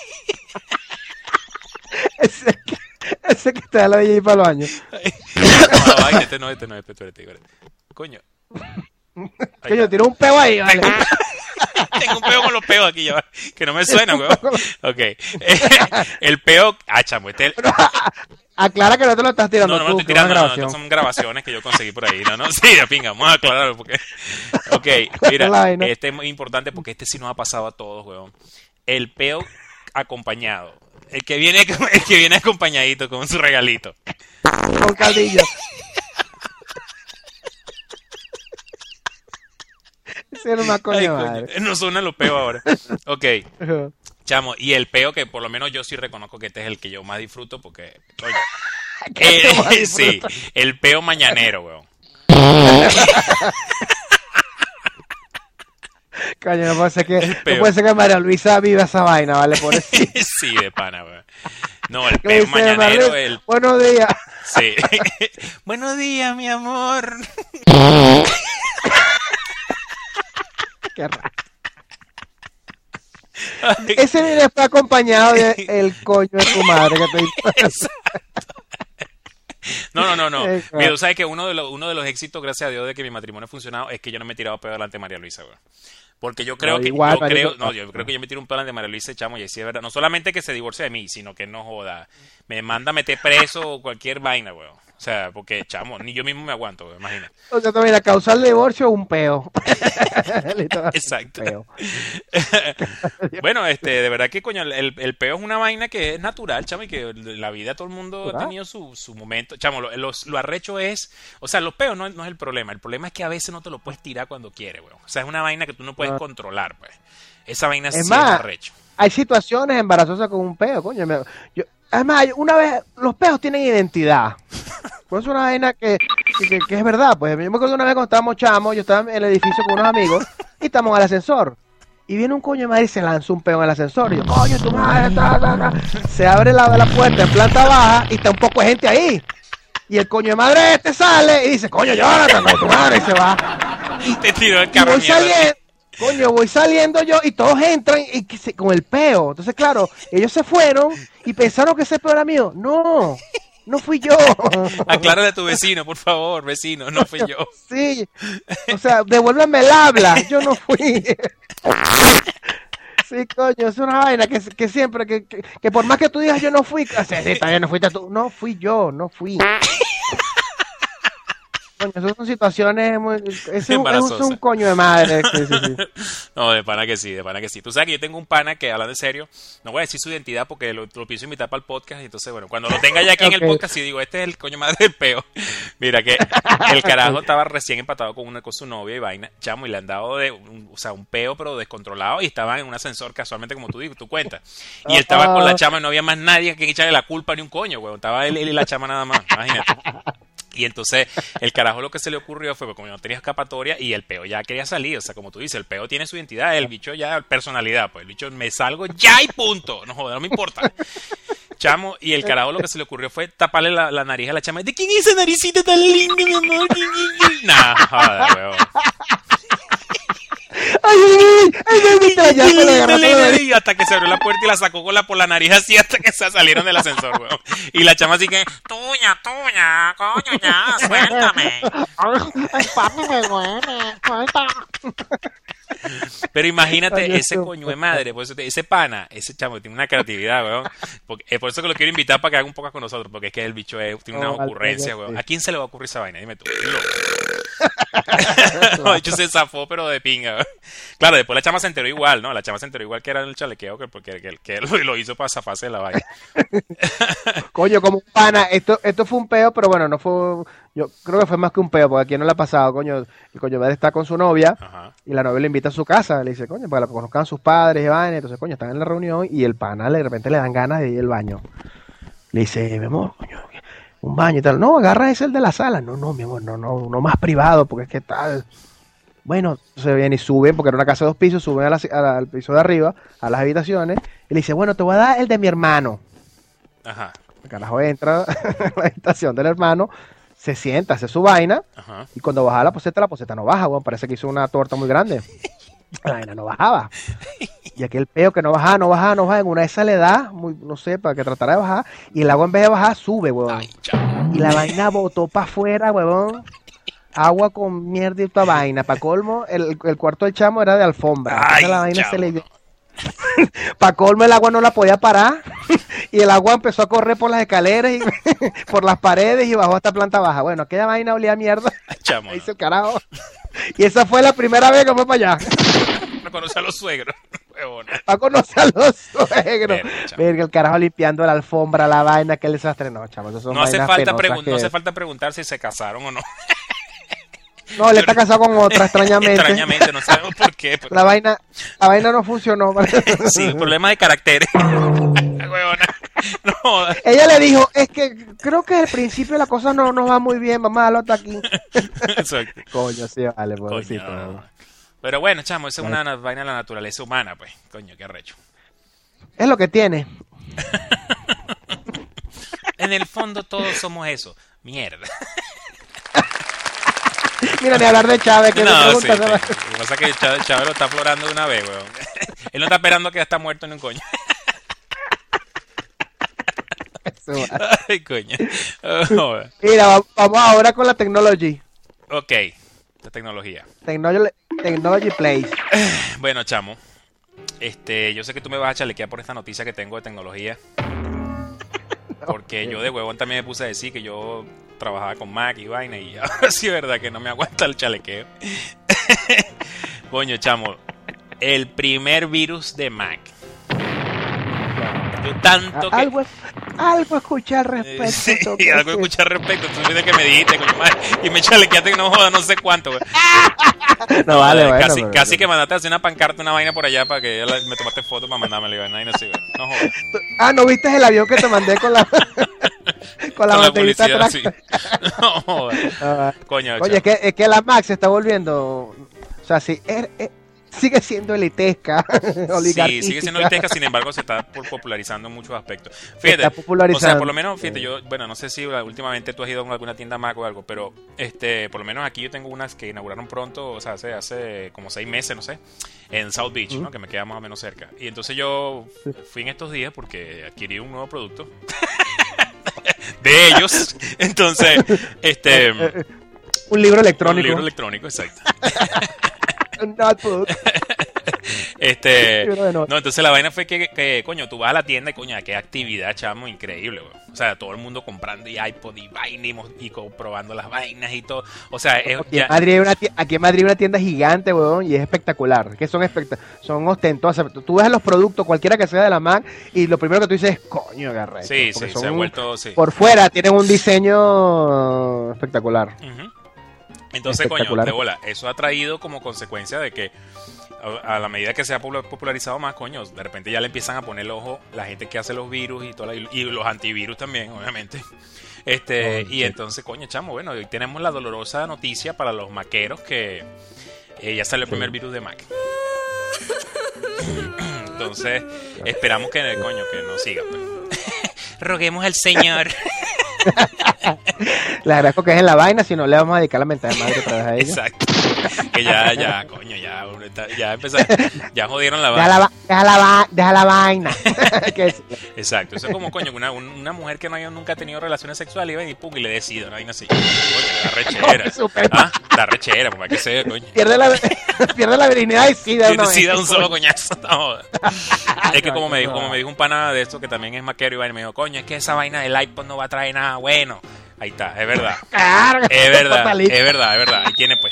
Ese que, ese que te da la bella para el baño. No, vaina, este no, este no, este, espérate, espérate. Coño. Ahí Coño, está. tiró un peo ahí, vale. Tengo un peo con los peos aquí, ya va, que no me suena, weón. Ok. El peo. Ah, chamo, este. Aclara que no te lo estás tirando No, no, no tú, estoy que es una tirando, no, no, grabación. estas son grabaciones que yo conseguí por ahí, ¿no? no Sí, de pinga, vamos a aclararlo porque... Ok, mira, La vaina. este es muy importante porque este sí nos ha pasado a todos, weón. El peo acompañado. El que viene, el que viene acompañadito con su regalito. Con caldillo. Ese era una Ay, coño coño, madre. no suenan los peos ahora. Ok, chamo, y el peo que por lo menos yo sí reconozco que este es el que yo más disfruto porque, coño, ¿Qué eh, tú más sí, disfrutas? el peo mañanero, weón. Coño, no puede ser que, El no peo. puede ser que María Luisa viva esa vaina, ¿vale? Por eso. Sí, de pana, weón. No, el Que le peo dice, María mañanero, Luisa, el... buenos días. Sí. Buenos días, mi amor. Qué raro. Ay, Ese viene después acompañado de el coño de tu madre que te dice. No, no, no, no. Eh, claro. Mira, tú sabes que uno de, los, uno de los éxitos, gracias a Dios, de que mi matrimonio ha funcionado es que yo no me he tirado pedo delante de María Luisa, weón. Porque yo creo No, que igual, yo creo, marico. no, yo creo que yo me tiro un plan de María Luisa, chamo, y sí es verdad. No solamente que se divorcie de mí, sino que no joda. Me manda a meter preso o cualquier vaina, weón. O sea, porque, chamo, ni yo mismo me aguanto, weón, imagínate. O sea, mira, causar divorcio un peo. Literal, Exacto. un peo. Bueno, este, de verdad que, coño, el, el peo es una vaina que es natural, chamo, y que la vida todo el mundo ha ¿Natural? tenido su, su momento. Chamo, lo, los- lo arrecho es, o sea, los peos no, es- no es el problema. El problema es que a veces no te lo puedes tirar cuando quieres, weón. O sea, es una vaina que tú no puedes Ah. controlar, pues. Esa vaina sí Es es más, arrecho. Hay situaciones embarazosas con un peo, coño. me- yo, además, yo- una vez, los peos tienen identidad. Pues es una vaina que, que, que es verdad. Pues yo me acuerdo una vez cuando estábamos chamos, yo estaba en el edificio con unos amigos y estamos en el ascensor. Y viene un coño de madre y se lanzó un peo en el ascensor. Y yo, coño, tu madre, ta, ta, ta. Se abre la, la puerta en planta baja y está un poco de gente ahí. Y el coño de madre este sale y dice, coño, Jonathan, coño, tu madre, y se va. Te tiró el Y carro voy mierda. saliendo, coño, voy saliendo yo y todos entran y que se- con el peo. Entonces, claro, ellos se fueron y pensaron que ese peo era mío. No, no fui yo. Aclara de tu vecino, por favor, vecino, no fui yo. Sí, o sea, devuélveme el habla. Yo no fui. Sí, coño, es una vaina que, que siempre, que, que, que por más que tú digas yo no fui, o sea, sí, también no fuiste tú. No fui yo, no fui. Coño, esas son situaciones muy... Ese es un, es un, Embarazosa. un coño de madre. Sí, sí, sí. No, de pana que sí, de pana que sí. Tú sabes que yo tengo un pana que, hablando en serio, no voy a decir su identidad porque lo, lo pienso invitar para el podcast. Y entonces, bueno, cuando lo tenga ya aquí en el Ok. podcast, sí digo, este es el coño madre del peo. Mira que el carajo estaba recién empatado con una con su novia y vaina, chamo, y le han dado de, un, o sea, un peo, pero descontrolado. Y estaban en un ascensor casualmente, como tú, tú cuentas. Y él estaba con la chama y no había más nadie que echarle la culpa ni un coño, weón. Estaba él, él y la chama nada más, imagínate. Y entonces el carajo lo que se le ocurrió fue, porque como no tenía escapatoria y el peo ya quería salir, o sea, como tú dices, el peo tiene su identidad, el bicho ya personalidad, pues el bicho me salgo ya y punto, no joder, no me importa. Chamo, y el carajo lo que se le ocurrió fue taparle la, la nariz a la chama. ¿De quién es esa naricita tan linda, mi amor? Nah, joder, weón. Ay, ay, ay, ay, ay, ay, ya me lo agarró, Dale, me lo dale, y hasta que se abrió la puerta y la sacó con la, por la nariz así hasta que se salieron del ascensor, weón. Y la chama así que, tuya, tuya, coño, ya, suéltame. Ay, papi, me duele. Suelta. Pero imagínate Ay, ese eso. coño de madre, por eso te- ese pana, ese chamo tiene una creatividad, weón. Porque, eh, por eso que lo quiero invitar para que haga un poco con nosotros, porque es que el bicho es- tiene una Oh, al ocurrencia, coño, weón. sí. ¿A quién se le va a ocurrir esa vaina? Dime tú. Dilo. No, de hecho se zafó, pero de pinga, weón. Claro, después la chama se enteró igual, ¿no? La chama se enteró igual que era el chalequeo, que, porque, que, que lo, lo hizo para zafarse de la vaina. Coño, como un pana, esto, esto fue un peo, pero bueno, no fue, yo creo que fue más que un peo, porque aquí no le ha pasado, coño, el coño madre está con su novia, Ajá. y la novia le invita a su casa, le dice, coño, para que la conozcan sus padres y vaina, entonces, coño, están en la reunión, y el pana de repente le dan ganas de ir al baño. Le dice, mi amor, coño, un baño y tal, no, agarra ese el de la sala, no, no, mi amor, no, no, uno más privado, porque es que tal... Bueno, se vienen y suben, porque era una casa de dos pisos, suben a la- a la- al piso de arriba, a las habitaciones, y le dice, bueno, te voy a dar el de mi hermano. Ajá. El carajo entra a la habitación del hermano, se sienta, hace su vaina, Ajá. y cuando baja la poseta, la poseta no baja, weón, parece que hizo una torta muy grande. La vaina no bajaba. Y aquel peo que no bajaba, no bajaba, no bajaba, en una de esas le da, muy, no sé, para que tratara de bajar, y el agua en vez de bajar, sube, weón. Ay, chamo. Y la vaina botó para afuera, huevón. Agua con mierda y toda vaina. Para colmo, el, el cuarto del chamo era de alfombra. Ay, Entonces la vaina chamo, se le... no. Para colmo, el agua no la podía parar. Y el agua empezó a correr por las escaleras y por las paredes y bajó hasta planta baja. Bueno, aquella vaina olía a mierda. Ay, chamo, Ahí no. hizo el carajo. Y esa fue la primera vez que fue para allá. No conoce a los suegros. Huevona. Para conocer a los suegros. Verga, chamo. Verga, el carajo limpiando la alfombra, la vaina, aquel desastre. No, chamo, eso son No hace, vainas falta penosas pregun- que- no hace falta preguntar si se casaron o no. No, él está casado con otra, extrañamente. Extrañamente, no sabemos por qué. pero- La vaina, la vaina no funcionó. Sí, problema de caracteres. Huevona. No, Ella le dijo, es que creo que al principio la cosa no nos va muy bien, vamos a darlo hasta aquí. exacto. Coño, sí, vale, Coño. pobrecito. Pero bueno, chamo, esa es una vaina de la naturaleza humana, pues. Coño, qué arrecho. Es lo que tiene. En el fondo todos somos eso. Mierda. Mira, ni hablar de Chávez, que No, me sí, pregunta. sí. Lo que pasa es que Chávez, Chávez lo está aflorando de una vez, weón. Él no está esperando que ya está muerto ni un coño. Ay, coño. Oh, Mira, va- vamos ahora con la tecnología. ok. La tecnología. Technology, Technology Place. Bueno, chamo. Este, yo sé que tú me vas a chalequear por esta noticia que tengo de tecnología. Porque yo de huevón también me puse a decir que yo trabajaba con Mac y vaina. Y ahora sí es verdad que no me aguanta el chalequeo. Coño, chamo. El primer virus de Mac. Yo tanto que... Algo, algo escuché al respecto. Sí, toque, algo sí. escuché al respecto. Tú viste que me dijiste, coño, madre, y me chalequeaste que no joda no sé cuánto, güey. No, vale, Madre, bueno, casi, pero- casi que mandaste a hacer una pancarta, una vaina por allá para que ya la- me tomaste foto para mandármela y vaina así, güey. No jodas. Ah, ¿no viste el avión que te mandé con la con la Con la bandejita publicidad, atrás? sí. No jodas. Ah, Coño, Oye, es que, es que la Mac se está volviendo, o sea, sí, es- es- sigue siendo elitesca, sí, oligarquística. sigue siendo elitesca, sin embargo se está por- popularizando en muchos aspectos. Se Fíjate, está popularizando. o sea, por lo menos, fíjate, yo, bueno, no sé si últimamente tú has ido a alguna tienda Mac o algo, pero este, por lo menos aquí yo tengo unas que inauguraron pronto, o sea, hace, hace como seis meses, no sé, en South Beach, ¿no? Que me queda más o menos cerca. Y entonces yo fui en estos días porque adquirí un nuevo producto de ellos. Entonces, este, Un libro un electrónico. libro electrónico, exacto. Un notebook. Este, Libro de notas. no, entonces la vaina fue que, que, coño, tú vas a la tienda y, coño, qué actividad, chamo, increíble, güey. O sea, todo el mundo comprando y iPod y vaina y, mos- y comprobando las vainas y todo. O sea, es, Aquí, ya- en Madrid hay una tie- aquí en Madrid hay una tienda gigante, weón, y es espectacular. Que son espect son ostentosas. Tú ves los productos, cualquiera que sea de la Mac, y lo primero que tú dices es, coño, agarré. sí, sí, se ha vuelto, sí. Por fuera tienen un diseño espectacular. Ujú. Entonces, coño, Espectacular. de bola, eso ha traído como consecuencia de que a, a la medida que se ha popula- popularizado más, coño, de repente ya le empiezan a poner el ojo la gente que hace los virus y toda la- y los antivirus también, obviamente. Este, Oh, y sí. entonces, coño, chamo, bueno, hoy tenemos la dolorosa noticia para los maqueros que eh, ya salió el primer virus de Mac. Entonces, esperamos que, coño, que no siga, pues. Roguemos al Señor. Le agradezco que es en la vaina, si no le vamos a dedicar la mentada de madre otra vez a ella. Exacto. Que ya, ya, coño, ya, ahorita- ya empezaron, ya jodieron la Deja la, vaina. va- deja la, va- deja la vaina. Que es- Exacto, eso es como, coño, una, un- una mujer que no haya nunca tenido relaciones sexuales y va y pum, y le decide, una vaina así. Coño, da rechera. Súper. ¿Ah? Da rechera, pues, que sea, coño. pierde, la, pierde la virginidad y sí de Y una decida vez. un solo coñazo. No, joda. Es que No, como me, dijo, no. como me dijo un pana de esto que también es maquero y vaina, me dijo, coño, es que esa vaina del iPod no va a traer nada bueno. Ahí está, es verdad. Claro, Es verdad, fatalista. es verdad, es verdad. ¿Y quién es, pues?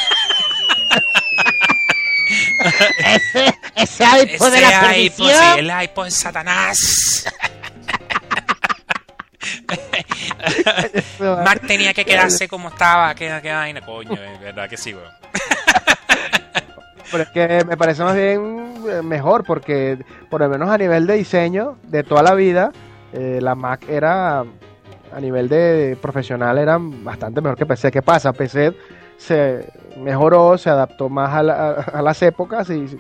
Ese, ese iPod de la Ese iPod, perdición. sí, el iPod es Satanás. Mark tenía que quedarse como estaba, que, que vaina, coño, es verdad que sí, weón. Pero es que me parece más bien eh, mejor porque por lo menos a nivel de diseño de toda la vida eh, la Mac era a nivel de profesional era bastante mejor que P C. ¿Qué pasa? P C se mejoró, se adaptó más a, la- a las épocas y,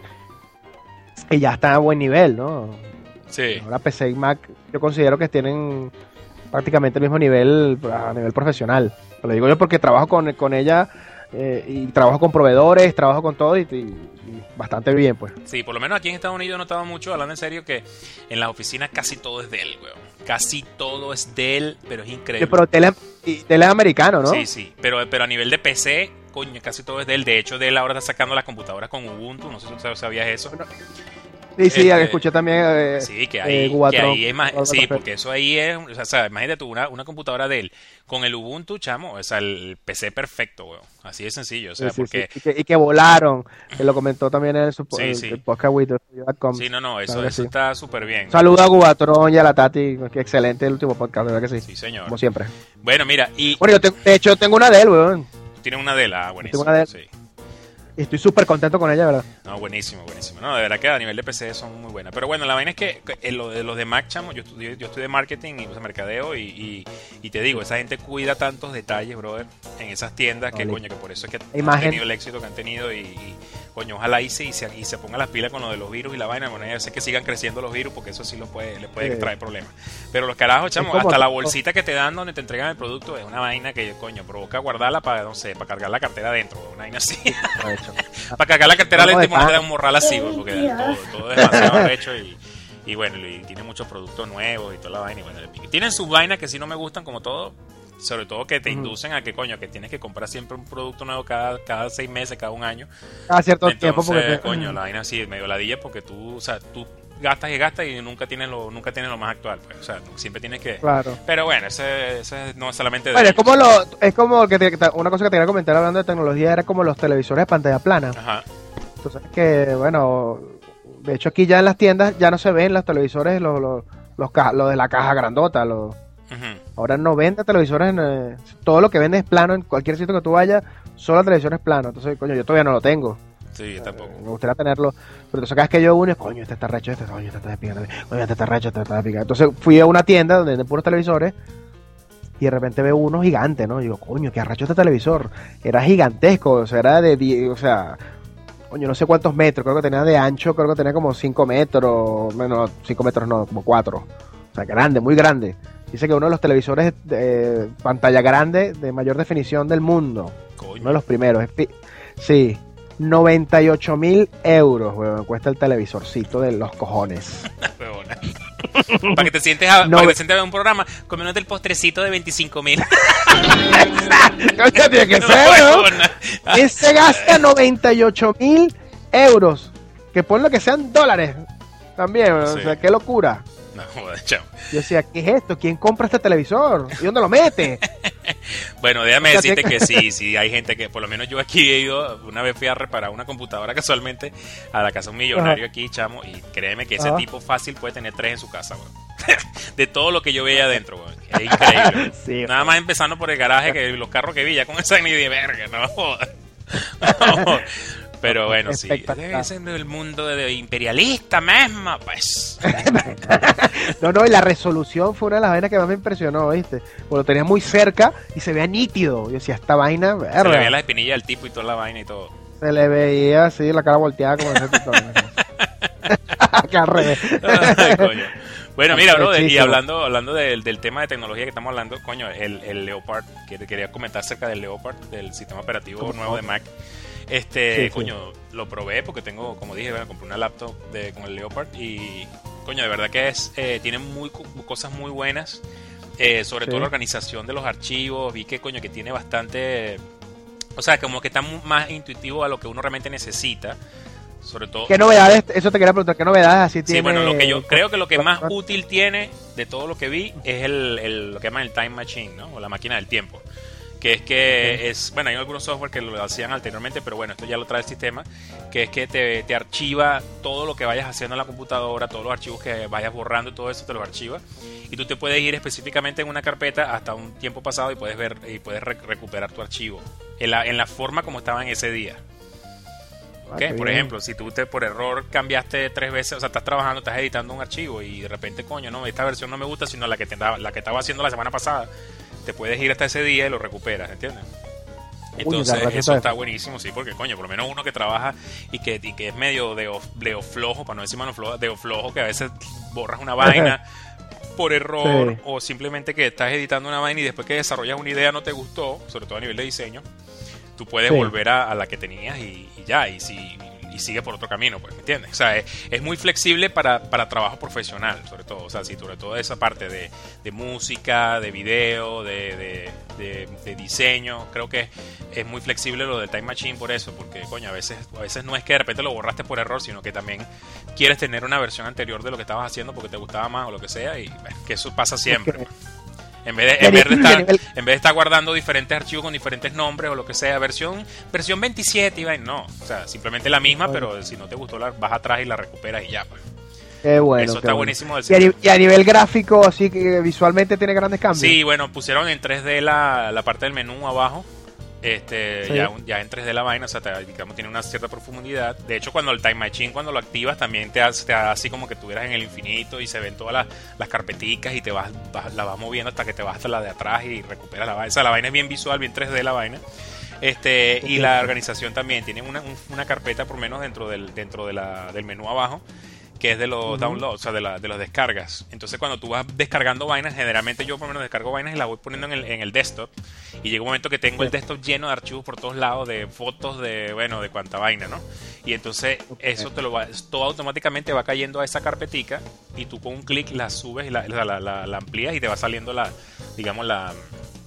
y ya está a buen nivel, ¿no? Sí, Ahora P C y Mac yo considero que tienen prácticamente el mismo nivel a nivel profesional. Lo digo yo porque trabajo con, con ella eh, y trabajo con proveedores, trabajo con todo y, y- y bastante bien, pues. sí, por lo menos aquí en Estados Unidos he notado mucho, hablando en serio, que en las oficinas casi todo es de él, weón. Casi todo es de él, pero es increíble. Pero tele, y tele es americano, ¿no? Sí, sí, pero, pero a nivel de P C, coño, casi todo es de él. De hecho, de él ahora está sacando las computadoras con Ubuntu, no sé si tú sabías eso. Sí, sí, Este, escuché también. Eh, Sí, que eh, ahí, que Guatrón. ahí es más, Algo sí, perfecto. porque eso ahí es, o sea, imagínate tú, una, una computadora de él con el Ubuntu, chamo, o sea, el P C perfecto, weón. Así de sencillo, o sea, Sí, sí, porque... sí. Y, que, y que volaron, que lo comentó también en su Sí, el, sí. el podcast with punto com. Sí, no, no, eso, Claro que eso sí. está súper bien. Un saludo a Gubatrón y a la Tati, que excelente el último podcast, ¿verdad que sí? Sí, señor. Como siempre. Bueno, mira, y Bueno, yo te- de hecho tengo una de él, weón. tiene una de las, buenísimo, una de él. sí. Y estoy súper contento con ella, ¿verdad? No, buenísimo, buenísimo. No, de verdad que a nivel de P C son muy buenas. Pero bueno, la vaina es que que en lo de los de Mac, chamo, yo estudié, yo estudié marketing y o sea, mercadeo y, y, y te digo, esa gente cuida tantos detalles, brother, en esas tiendas que Vale. coño, que por eso es que han Imagen. tenido el éxito que han tenido y, y, coño, ojalá y se, y se, y se pongan las pilas con lo de los virus y la vaina. Bueno, ya sé que sigan creciendo los virus porque eso sí lo puede, les puede Sí. traer problemas. Pero los carajos, chamo, como hasta la todo. bolsita que te dan donde te entregan el producto es una vaina que, coño, provoca guardarla para, no sé, para cargar la cartera adentro, una vaina así. De hecho. Para cargar la cartera Vamos lenta y de ponerte pana. un morral así, güey, porque todo, todo es demasiado arrecho y, y bueno, y tiene muchos productos nuevos y toda la vaina. Y bueno, tienen sus vainas que sí no me gustan como todo, Sobre todo que te Ujú. inducen a que, coño, que tienes que comprar siempre un producto nuevo cada, cada seis meses, cada un año. A cierto Entonces, tiempo porque te- coño, la vaina así medio ladilla porque tú, o sea, tú gastas y gastas y nunca tienes lo, nunca tienes lo más actual, pues. O sea, siempre tienes que... Claro. Pero bueno, ese, ese no es solamente de Bueno, es ellos. como lo, es como que te- que te- una cosa que te quería comentar hablando de tecnología era como los televisores de pantalla plana. Ajá. Entonces que, bueno, de hecho aquí ya en las tiendas ya no se ven los televisores, los, los, los, ca- los de la caja grandota, los, Ujú. ahora no venden televisores, en, eh, todo lo que vende es plano en cualquier sitio que tú vayas, solo la televisión es plano. Entonces, coño, yo todavía no lo tengo. Sí, yo tampoco. Me gustaría tenerlo, pero entonces cada vez que yo uno, coño, este está recho, este, coño, este está de pica, coño, este está recho, este está de pica. Entonces fui a una tienda donde venden puros televisores y de repente veo uno gigante, ¿no? Y digo, coño, qué arrecho este televisor. Era gigantesco, o sea, era de, die- o sea, coño, no sé cuántos metros, creo que tenía de ancho, creo que tenía como cinco metros, menos cinco metros no, como cuatro. O sea, grande, muy grande. Dice que uno de los televisores de pantalla grande de mayor definición del mundo. Coño. Uno de los primeros. Es pi- Sí, noventa y ocho mil euros, weón, cuesta el televisorcito de los cojones. Huevona. Para que te sientes a, No, para que ve- te sientes a ver un programa comiéndote el postrecito de veinticinco mil. Coño, tiene que ser, ¿no? Ese gasta noventa y ocho mil euros. Que ponlo que sean dólares también, o Sí. sea, qué locura. No, joder, chao. Yo decía, ¿qué es esto? ¿Quién compra este televisor? ¿Y dónde lo mete? Bueno, déjame O sea, decirte que- que sí, sí, hay gente que, por lo menos yo aquí he ido, una vez fui a reparar una computadora casualmente a la casa de un millonario Ajá. aquí, chamo, y créeme que ese Ajá. tipo fácil puede tener tres en su casa, weón. De todo lo que yo veía adentro, weón. Es increíble. Sí, Nada más empezando por el garaje, que los carros que vi, ya con esa ni de verga, no jodas. No. Pero bueno, sí. Espectacular. Es en el mundo de imperialista mismo, pues. No, no, y la resolución fue una de las vainas que más me impresionó, ¿viste? Porque lo tenía muy cerca y se veía nítido. Yo decía, esta vaina, Se le verga. veía la espinilla del tipo y toda la vaina y todo. Se le veía así, la cara volteada como ese tipo. Que al revés. Ay, coño. Bueno, mira, bro, y Muchísimo. hablando, hablando del, del tema de tecnología que estamos hablando, coño, el, el Leopard, que te quería comentar acerca del Leopard, del sistema operativo ¿Cómo? nuevo de Mac. Este, Sí, sí. coño, lo probé porque tengo, como dije, bueno, compré una laptop de, con el Leopard y, coño, de verdad que es, eh, tiene muy, co- cosas muy buenas, eh, sobre Sí. todo la organización de los archivos, vi que, coño, que tiene bastante, o sea, como que está mu- más intuitivo a lo que uno realmente necesita, sobre todo... ¿Qué novedades? Eso te quería preguntar, ¿qué novedades así tiene? Sí, bueno, lo que yo creo que lo que más útil tiene de todo lo que vi es el, el- lo que llaman el Time Machine, ¿no? O la máquina del tiempo. Que es que es, bueno, hay algunos software que lo hacían anteriormente, pero bueno, esto ya lo trae el sistema, que es que te, te archiva todo lo que vayas haciendo en la computadora, todos los archivos que vayas borrando y todo eso te los archiva. Y tú te puedes ir específicamente en una carpeta hasta un tiempo pasado y puedes ver y puedes re- recuperar tu archivo en la, en la forma como estaba en ese día. Ah, ¿Ok? qué Por bien. ejemplo, si tú te por error cambiaste tres veces, o sea, estás trabajando, estás editando un archivo y de repente, coño, no, esta versión no me gusta, sino la que, te, la que estaba haciendo la semana pasada, te puedes ir hasta ese día y lo recuperas, ¿entiendes? Entonces, la receta eso de- está buenísimo, sí, porque, coño, por lo menos uno que trabaja y que, y que es medio de, of- de flojo, para no decir mano floja, de flojo, que a veces borras una vaina por error Sí. o simplemente que estás editando una vaina y después que desarrollas una idea no te gustó, sobre todo a nivel de diseño, tú puedes Sí. volver a, a la que tenías y, y ya, y si y sigue por otro camino, pues, ¿me entiendes? O sea, es, es muy flexible para, para trabajo profesional, sobre todo, o sea, sí, sobre todo esa parte de, de música, de video, de, de, de- de diseño, creo que es, es muy flexible lo del Time Machine por eso, porque, coño, a veces, a veces no es que de repente lo borraste por error, sino que también quieres tener una versión anterior de lo que estabas haciendo porque te gustaba más o lo que sea, y bueno, que eso pasa siempre, que- pues. En vez, de, Y a en, vez de nivel- estar, y a nivel- en vez de estar guardando diferentes archivos con diferentes nombres o lo que sea, versión versión veintisiete, y vaina, no. O sea, simplemente la misma, pero si no te gustó, la vas atrás y la recuperas y ya. Pues. Qué bueno. Eso qué está bueno. buenísimo del Y a, ni- sistema. y a nivel gráfico, así que visualmente tiene grandes cambios. Sí, bueno, pusieron en tres D la, la parte del menú abajo. Este, Sí. ya, un- ya en tres D la vaina, o sea, te- digamos, tiene una cierta profundidad. De hecho, cuando el Time Machine, cuando lo activas, también te hace, te hace así como que estuvieras en el infinito y se ven todas las, las carpeticas y te vas, vas- la vas moviendo hasta que te vas hasta la de atrás y recuperas la vaina. O sea, la vaina es bien visual, bien tres D la vaina. Este, y la organización también tiene una, un- una carpeta por lo menos dentro del, dentro de la, del menú abajo, que es de los downloads, o sea, de, la, de los descargas. Entonces, cuando tú vas descargando vainas, generalmente yo por lo menos descargo vainas y las voy poniendo en el, en el desktop. Y llega un momento que tengo el desktop lleno de archivos por todos lados, de fotos, de, bueno, de cuánta vaina, ¿no? Y entonces, eso te lo va, todo automáticamente va cayendo a esa carpetica y tú con un clic la subes y la, la, la, la- la amplías y te va saliendo la, digamos, la,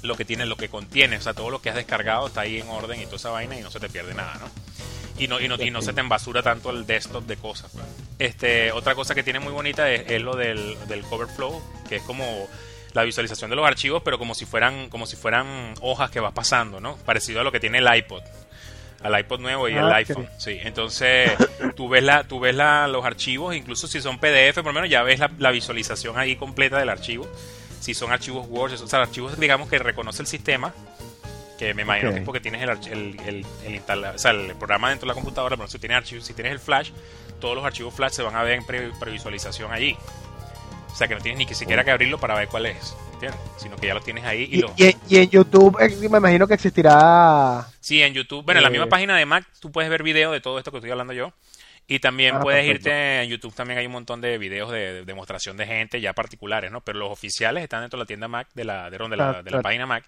lo que tiene, lo que contiene, o sea, todo lo que has descargado está ahí en orden y toda esa vaina y no se te pierde nada, ¿no? Y no, y no, y no se te embasura tanto el desktop de cosas, pues. Este, otra cosa que tiene muy bonita es, es lo del, del cover flow, que es como la visualización de los archivos, pero como si fueran, como si fueran hojas que vas pasando, ¿no? Parecido a lo que tiene el iPod, al iPod nuevo y Ah, el ok. iPhone, sí. Entonces, tú ves la, tú ves la, los archivos, incluso si son P D F, por lo menos ya ves la, la visualización ahí completa del archivo. Si son archivos Word, o sea, archivos, digamos, que reconoce el sistema, que me imagino Ok. que es porque tienes el, arch- el, el, el instala- o sea, el programa dentro de la computadora, pero si tienes archivos, si tienes el flash, todos los archivos flash se van a ver en pre- previsualización allí. O sea, que no tienes ni que siquiera que abrirlo para ver cuál es, ¿entiendes? Sino que ya lo tienes ahí y Y, lo... y- y en YouTube eh, me imagino que existirá. Sí, en YouTube, bueno, en la Eh. misma página de Mac tú puedes ver videos de todo esto que estoy hablando yo. Y también Ah, puedes perfecto. irte en YouTube, también hay un montón de videos de, de demostración de gente ya particulares, ¿no? Pero los oficiales están dentro de la tienda Mac, de la, de, de la, Ah, de la claro. página Mac.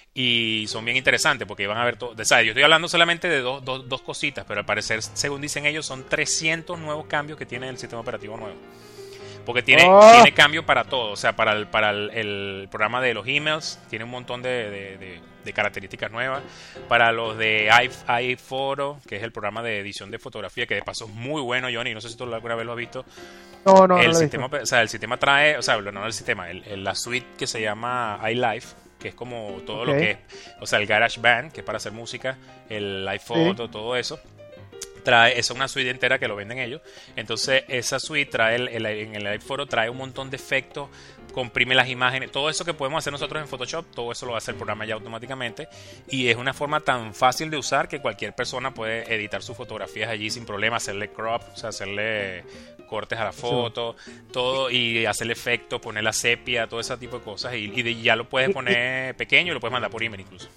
Y son bien interesantes porque van a ver todo. O sea, yo estoy hablando solamente de dos, dos, dos cositas, pero al parecer, según dicen ellos, son trescientos nuevos cambios que tiene el sistema operativo nuevo. Porque tiene, Oh. tiene cambio para todo. O sea, para el, para el, el programa de los emails, tiene un montón de, de- de- de características nuevas. Para los de i- iPhoto, que es el programa de edición de fotografía, que de paso es muy bueno, Johnny. No sé si tú alguna vez lo has visto. No, no, el no lo he sistema, visto. o sea, el sistema trae, o sea, no el sistema, el, el- la suite que se llama iLife, que es como todo lo Ok. que es, o sea, el GarageBand, que es para hacer música, el iPhoto, todo eso. Trae, es una suite entera que lo venden ellos. Entonces, esa suite trae el, el- en el iPhoto trae un montón de efectos, comprime las imágenes, todo eso que podemos hacer nosotros en Photoshop, todo eso lo hace el programa ya automáticamente. Y es una forma tan fácil de usar que cualquier persona puede editar sus fotografías allí sin problema, hacerle crop, o sea, hacerle cortes a la foto, todo, y hacerle efectos, poner la sepia, todo ese tipo de cosas. Y, y de- ya lo puedes poner pequeño y lo puedes mandar por email incluso.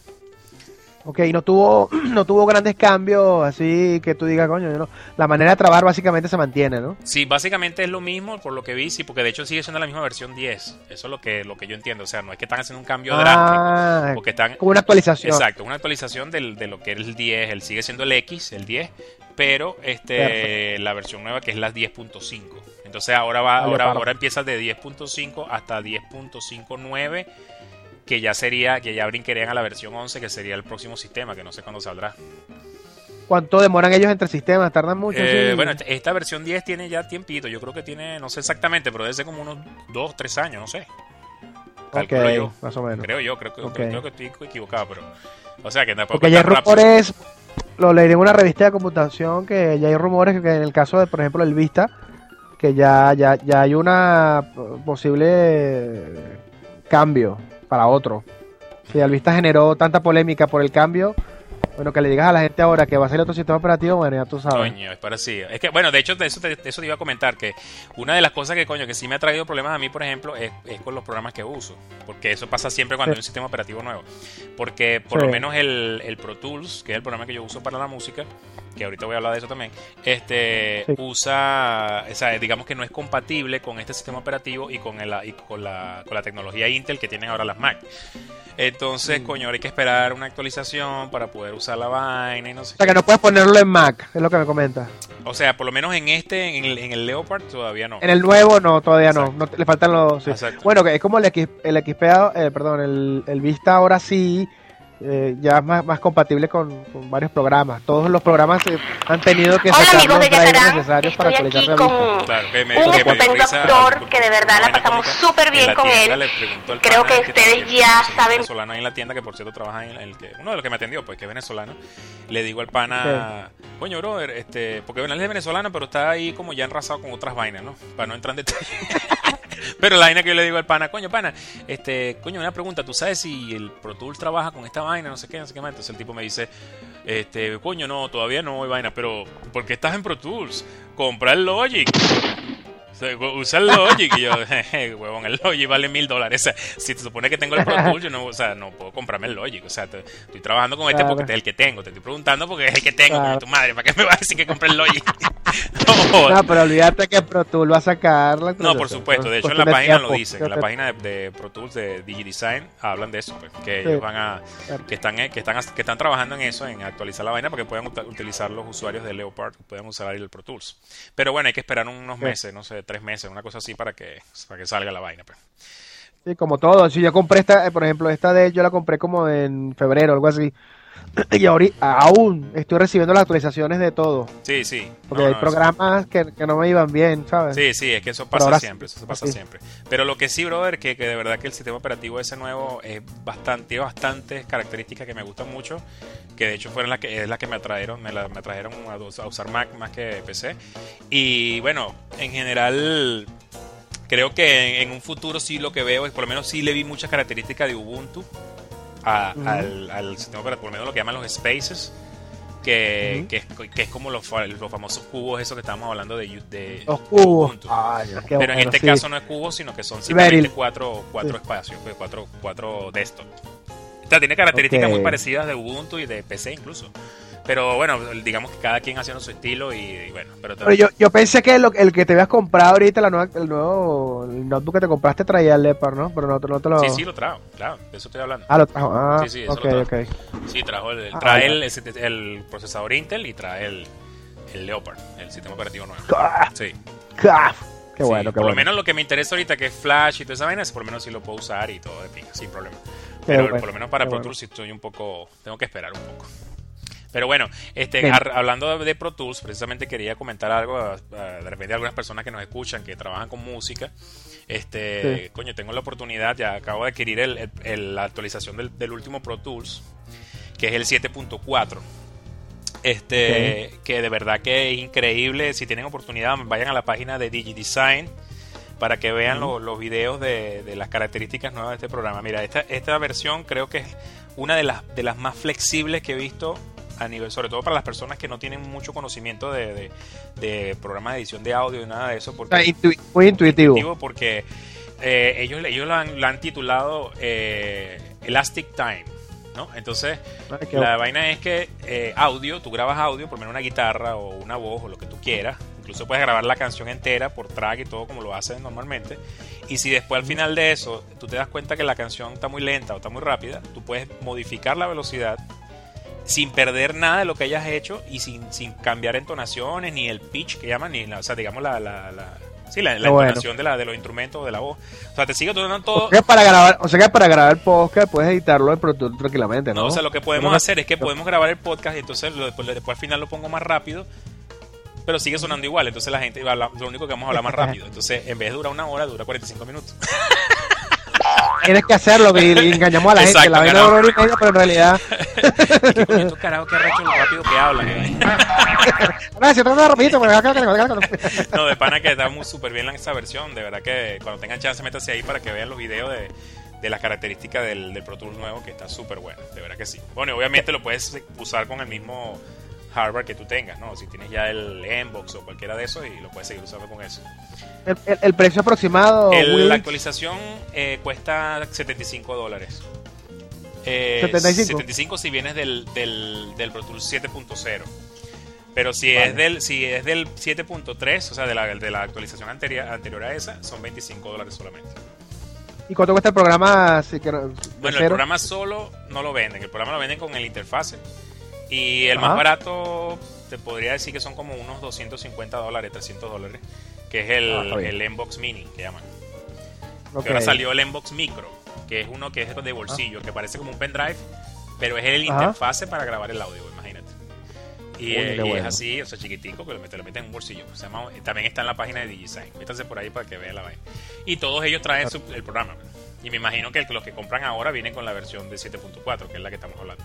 Ok, no tuvo, no tuvo grandes cambios, así que tú digas, coño, no. La manera de trabajar básicamente se mantiene, ¿no? Sí, básicamente es lo mismo por lo que vi, sí, porque de hecho sigue siendo la misma versión diez. Eso es lo que, lo que yo entiendo. O sea, no es que están haciendo un cambio drástico. Ah, Porque están, como una actualización. exacto, una actualización del, de lo que es el diez. Él sigue siendo el X, el diez, pero este Perfecto. la versión nueva que es la diez punto cinco. Entonces ahora va, Vale, ahora, paro. ahora empieza de diez punto cinco hasta diez punto cinco punto nueve, que ya sería, que ya brincarían a la versión once, que sería el próximo sistema, que no sé cuándo saldrá. ¿Cuánto demoran ellos entre sistemas? ¿Tardan mucho? Eh, Sí. bueno, esta- esta versión diez tiene ya tiempito. Yo creo que tiene, no sé exactamente, pero debe ser como unos dos, tres años, no sé. Calculo Ok, yo. más o menos. Creo yo, creo que, Ok. creo que estoy equivocado, pero... O sea, que tampoco Porque es ya hay tan rápido. rumores, lo leí en una revista de computación, que ya hay rumores que en el caso de, por ejemplo, el Vista, que ya, ya, ya hay una posible cambio para otro. Si el Vista generó tanta polémica por el cambio, bueno, que le digas a la gente ahora que va a ser otro sistema operativo, bueno, ya tú sabes. Coño, es parecido. Es que, bueno, de hecho, de eso te, de eso te iba a comentar, que una de las cosas que, coño, que sí me ha traído problemas a mí, por ejemplo, es, es con los programas que uso. Porque eso pasa siempre cuando Sí. hay un sistema operativo nuevo. Porque por Sí. lo menos el, el Pro Tools, que es el programa que yo uso para la música, que ahorita voy a hablar de eso también, este Sí. usa, o sea, digamos que no es compatible con este sistema operativo y con, el, y con, la, con la tecnología Intel que tienen ahora las Mac. Entonces, coño, ahora hay que esperar una actualización para poder usar la vaina y no sé O sea, que no puedes ponerlo en Mac, es lo que me comenta. o sea, por lo menos en este, en el, en el Leopard, todavía no. En el nuevo no, todavía no, Exacto. no, le faltan los... sí. Exacto. Bueno, que es como el X, el X P, eh, perdón, el, el Vista ahora sí, eh, ya es más, más compatible con, con varios programas. Todos los programas eh, han tenido que Hola sacar amigos los de drivers Yacarán, necesarios para estoy aquí actualizarse a Vista. con Claro, que me, un que me dio estupendo risa, actor disculpa, que de verdad la vaina pasamos cómica. súper bien En la con tienda él. le preguntó el Creo pana que que ustedes también ya es un saben. venezolano ahí en la tienda, que por cierto trabaja en el que uno de los que me atendió, pues que es venezolano. Le digo al pana, coño, brother, este, porque bueno, él es venezolano, pero está ahí como ya enrasado con otras vainas, ¿no? Para no entrar en detalle. Pero la vaina que yo le digo al pana, coño, pana, este, coño, una pregunta, ¿tú sabes si el Pro Tools trabaja con esta vaina, no sé qué, no sé qué más? Entonces el tipo me dice, este, coño, no, todavía no hay vaina, pero ¿por qué estás en Pro Tools? Compra el Logic. O sea, usa el Logic. Y yo, jeje, huevón, el Logic vale mil dólares. O sea, si te supone que tengo el Pro Tools, yo no, o sea, no puedo comprarme el Logic. O sea, te- estoy trabajando con este Claro. porque este es el que tengo. Te estoy preguntando porque es el que tengo, Claro. coño, tu madre. ¿Para qué me vas a decir que compre el Logic? No, jodas. No, pero olvídate que Pro Tools va a sacar la No, por actualización. supuesto. De hecho, en Cuestión la de página tiempo. lo dicen. En la Creo que- página de, de Pro Tools de DigiDesign hablan de eso. Pues, que Sí. ellos van a. Claro. Que están, que, están, que están trabajando en eso, en actualizar la vaina para que puedan ut- utilizar los usuarios de Leopard, que puedan usar ahí el Pro Tools. Pero bueno, hay que esperar unos Sí. meses, no sé, tres meses, una cosa así para que, para que salga la vaina. Pues. Sí, como todo. Si yo compré esta, eh, por ejemplo, esta de yo la compré como en febrero, algo así. Y ahorita aún estoy recibiendo las actualizaciones de todo. Sí, sí. Porque No, hay no, programas que, que no me iban bien, ¿sabes? Sí, sí, es que eso Pero pasa ahora siempre, sí, eso pasa sí. siempre. Pero lo que sí, brother, que, que de verdad que el sistema operativo ese nuevo es bastante, tiene bastantes características que me gustan mucho, que de hecho fueron las que es las que me atrajeron, me, la, me atrajeron a, a usar Mac más que P C. Y bueno, en general creo que en, en un futuro sí lo que veo es, por lo menos sí le vi muchas características de Ubuntu a, uh-huh. al, al sistema operativo, por lo menos lo que llaman los spaces. Que, uh-huh. que, es, que es como los, los famosos cubos, esos que estábamos hablando de, de los cubos. Ubuntu. Ay, Pero bueno, en este sí. caso no es cubos, sino que son simplemente cuatro, cuatro sí. espacios, pues, cuatro, cuatro desktop. O sea, tiene características okay. muy parecidas de Ubuntu y de P C incluso. Pero bueno, digamos que cada quien haciendo su estilo y, y bueno. Pero, pero yo, yo pensé que lo, el que te habías comprado ahorita, la nueva, el nuevo el notebook que te compraste traía el Leopard, ¿no? Pero no, no te lo... Sí, sí, lo trajo, claro, de eso estoy hablando. Ah, lo trajo, ah, sí, sí, eso okay, lo trajo. Okay. Sí, trajo el, Ah, trae ya. el, el, el procesador Intel y trae el, el Leopard, el sistema operativo nuevo. Ah, sí. Ah, qué sí, bueno, qué por bueno. lo menos lo que me interesa ahorita, que es Flash y toda esa vaina, por lo menos sí lo puedo usar y todo de pinga, sin problema. Pero bueno, por lo menos para Pro bueno. Tools sí estoy un poco, tengo que esperar un poco. Pero bueno, este, a, hablando de, de Pro Tools, precisamente quería comentar algo, a, a, de repente algunas personas que nos escuchan, que trabajan con música, este, sí. coño, tengo la oportunidad, ya acabo de adquirir el, el, el, la actualización del, del último Pro Tools, que es el siete punto cuatro. Este, okay. que de verdad que es increíble. Si tienen oportunidad, vayan a la página de DigiDesign para que vean uh-huh. los, los videos de, de las características nuevas de este programa. Mira, esta, esta versión creo que es una de las, de las más flexibles que he visto a nivel, sobre todo para las personas que no tienen mucho conocimiento de, de, de programas de edición de audio y nada de eso, porque o sea, intu- muy intuitivo. intuitivo porque eh, ellos, ellos lo han, lo han titulado eh, Elastic Time, ¿no? Entonces Ay, la bueno. vaina es que eh, audio, tú grabas audio, por lo menos una guitarra o una voz o lo que tú quieras, incluso puedes grabar la canción entera por track y todo como lo haces normalmente, y si después al final de eso tú te das cuenta que la canción está muy lenta o está muy rápida, tú puedes modificar la velocidad sin perder nada de lo que hayas hecho y sin, sin cambiar entonaciones ni el pitch que llaman, ni la, o sea, digamos la, la, la sí, la, la entonación bueno. de, la, de los instrumentos, de la voz. O sea, te sigue sonando todo. O sea, para grabar, o sea que para grabar el podcast puedes editarlo en Pro Tools tranquilamente, ¿no? No, o sea, lo que podemos hacer es que podemos grabar el podcast y entonces lo, después, después al final lo pongo más rápido, pero sigue sonando igual. Entonces la gente va a hablar, lo único que vamos a hablar más rápido. Entonces, en vez de durar una hora, dura cuarenta y cinco minutos. Tienes que hacerlo y, y engañamos a la Exacto, gente. La vaina hora y media, pero en realidad. Es que con estos carajos que arrecho lo rápido que hablan. ¿eh? Gracias, tengo una rapidito. No, de pana que está muy súper bien esa versión. De verdad que cuando tengan chance, métanse ahí para que vean los videos de, de las características del, del Pro Tools nuevo, que está súper bueno. De verdad que sí. Bueno, y obviamente lo puedes usar con el mismo hardware que tú tengas, ¿no? Si tienes ya el Mbox o cualquiera de esos, y lo puedes seguir usando con eso. ¿El, el, el precio aproximado? El, la actualización eh, cuesta setenta y cinco dólares. Eh, ¿setenta y cinco? setenta y cinco si vienes del, del, del Pro Tools siete punto cero. Pero si, vale. es del, si es del siete punto tres, o sea, de la, de la actualización anterior, anterior a esa, son veinticinco dólares solamente. ¿Y cuánto cuesta el programa? Si que, bueno, cero? El programa solo no lo venden. El programa lo venden con el interfase. Y el Ajá. más barato, te podría decir que son como unos doscientos cincuenta dólares, trescientos dólares. Que es el, ah, el Mbox Mini, que llaman. Okay. Que ahora salió el Mbox Micro, que es uno que es de bolsillo, ah. que parece como un pendrive, pero es el Ajá. interfase para grabar el audio, imagínate. Y, Uy, eh, y bueno. es así, o sea, chiquitico, que te lo meten en un bolsillo. Se llama, también está en la página de DigiDesign. Métanse por ahí para que vean la vaina. Y todos ellos traen su, el programa. Y me imagino que los que compran ahora vienen con la versión de siete punto cuatro, que es la que estamos hablando.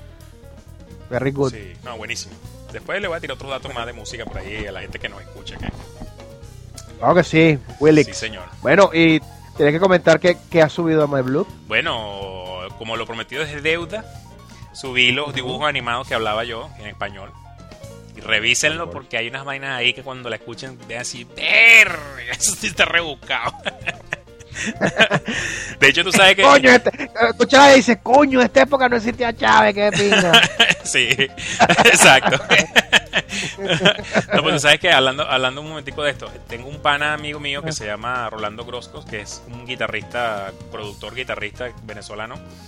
Very good. Sí, no, buenísimo. Después le voy a tirar otros datos más de música por ahí a la gente que nos escucha. ¿Qué? Claro que sí, Willix. Sí, señor. Bueno, y tienes que comentar que, que has subido a MyBlue. Bueno, como lo prometido es deuda, subí los dibujos animados que hablaba yo en español. Y revísenlo porque hay unas vainas ahí que cuando la escuchen vean así, ¡ver! Eso sí está rebuscado. De hecho, tú sabes que... Coño, este, escuchaba y dice, coño, en esta época no existía Chávez, qué pinga. Sí, exacto. No, pues tú sabes que hablando, hablando un momentico de esto, tengo un pana amigo mío que se llama Rolando Groscos, que es un guitarrista, productor guitarrista venezolano,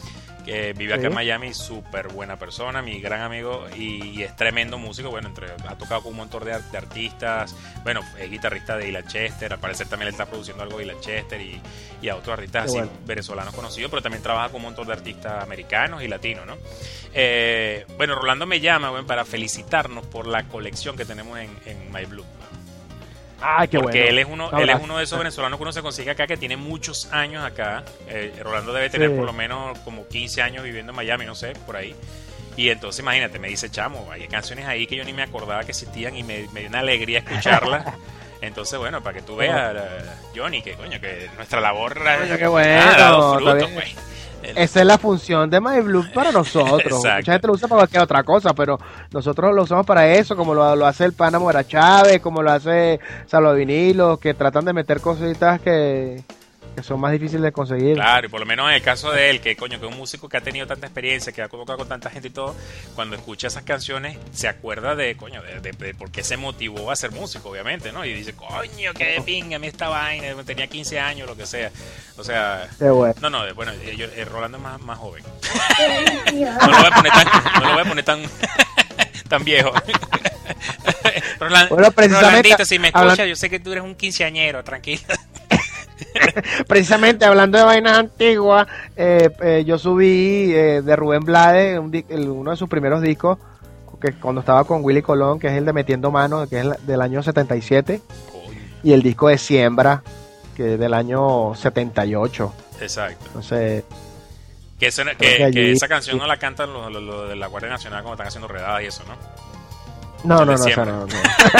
que vive acá Sí. en Miami, súper buena persona, mi gran amigo y, y es tremendo músico. Bueno, entre, ha tocado con un montón de, de artistas. Bueno, es guitarrista de Ilan Chester, al parecer también le está produciendo algo de Ilan Chester y, y a otros artistas Qué así bueno. venezolanos conocidos, pero también trabaja con un montón de artistas americanos y latinos, ¿no? Eh, bueno, Rolando me llama, bueno, para felicitarnos por la colección que tenemos en, en My Blue. Ay, qué Porque bueno. él es uno, Un él es abrazo. uno de esos venezolanos que uno se consigue acá, que tiene muchos años acá. Eh, Rolando debe tener Sí. por lo menos como quince años viviendo en Miami, no sé, por ahí. Y entonces imagínate, me dice, chamo, hay canciones ahí que yo ni me acordaba que existían y me, me dio una alegría escucharlas. Entonces, bueno, para que tú veas, eh, Johnny, que coño, que nuestra labor Coño, qué bueno, ha dado está frutos, bien. pues. El- Esa es la función de My Blue para nosotros. Exacto. Mucha gente lo usa para cualquier otra cosa, pero nosotros lo usamos para eso, como lo, lo hace el pana Mora Chávez, como lo hace Salvo Vinilo, que tratan de meter cositas que, que son más difíciles de conseguir. Claro, y por lo menos en el caso de él, que coño, que es un músico que ha tenido tanta experiencia, que ha tocado con tanta gente y todo, cuando escucha esas canciones se acuerda de, coño, de, de, de por qué se motivó a ser músico, obviamente, ¿no? Y dice, coño, qué de pinga, a mí esta vaina, tenía quince años, lo que sea. O sea, Qué bueno. no, no, bueno, yo, eh, Rolando es más, más joven. Dios. No lo voy a poner tan, no lo voy a poner tan, tan viejo. Roland, Bueno, precisamente, Rolandito, si me escuchas, hablan- yo sé que tú eres un quinceañero, tranquilo. Precisamente hablando de vainas antiguas, eh, eh, yo subí eh, de Rubén Blades un di- el- uno de sus primeros discos, que cuando estaba con Willy Colón, que es el de Metiendo Mano, que es la- del año setenta y siete, Coño, y el disco de Siembra, que es del año setenta y ocho. exacto. Entonces, Que, esa- Creo que, que allí- que esa canción no la cantan los, los- los de la Guardia Nacional cuando están haciendo redadas y eso, ¿no? no, El no, de no, Siembra. esa no,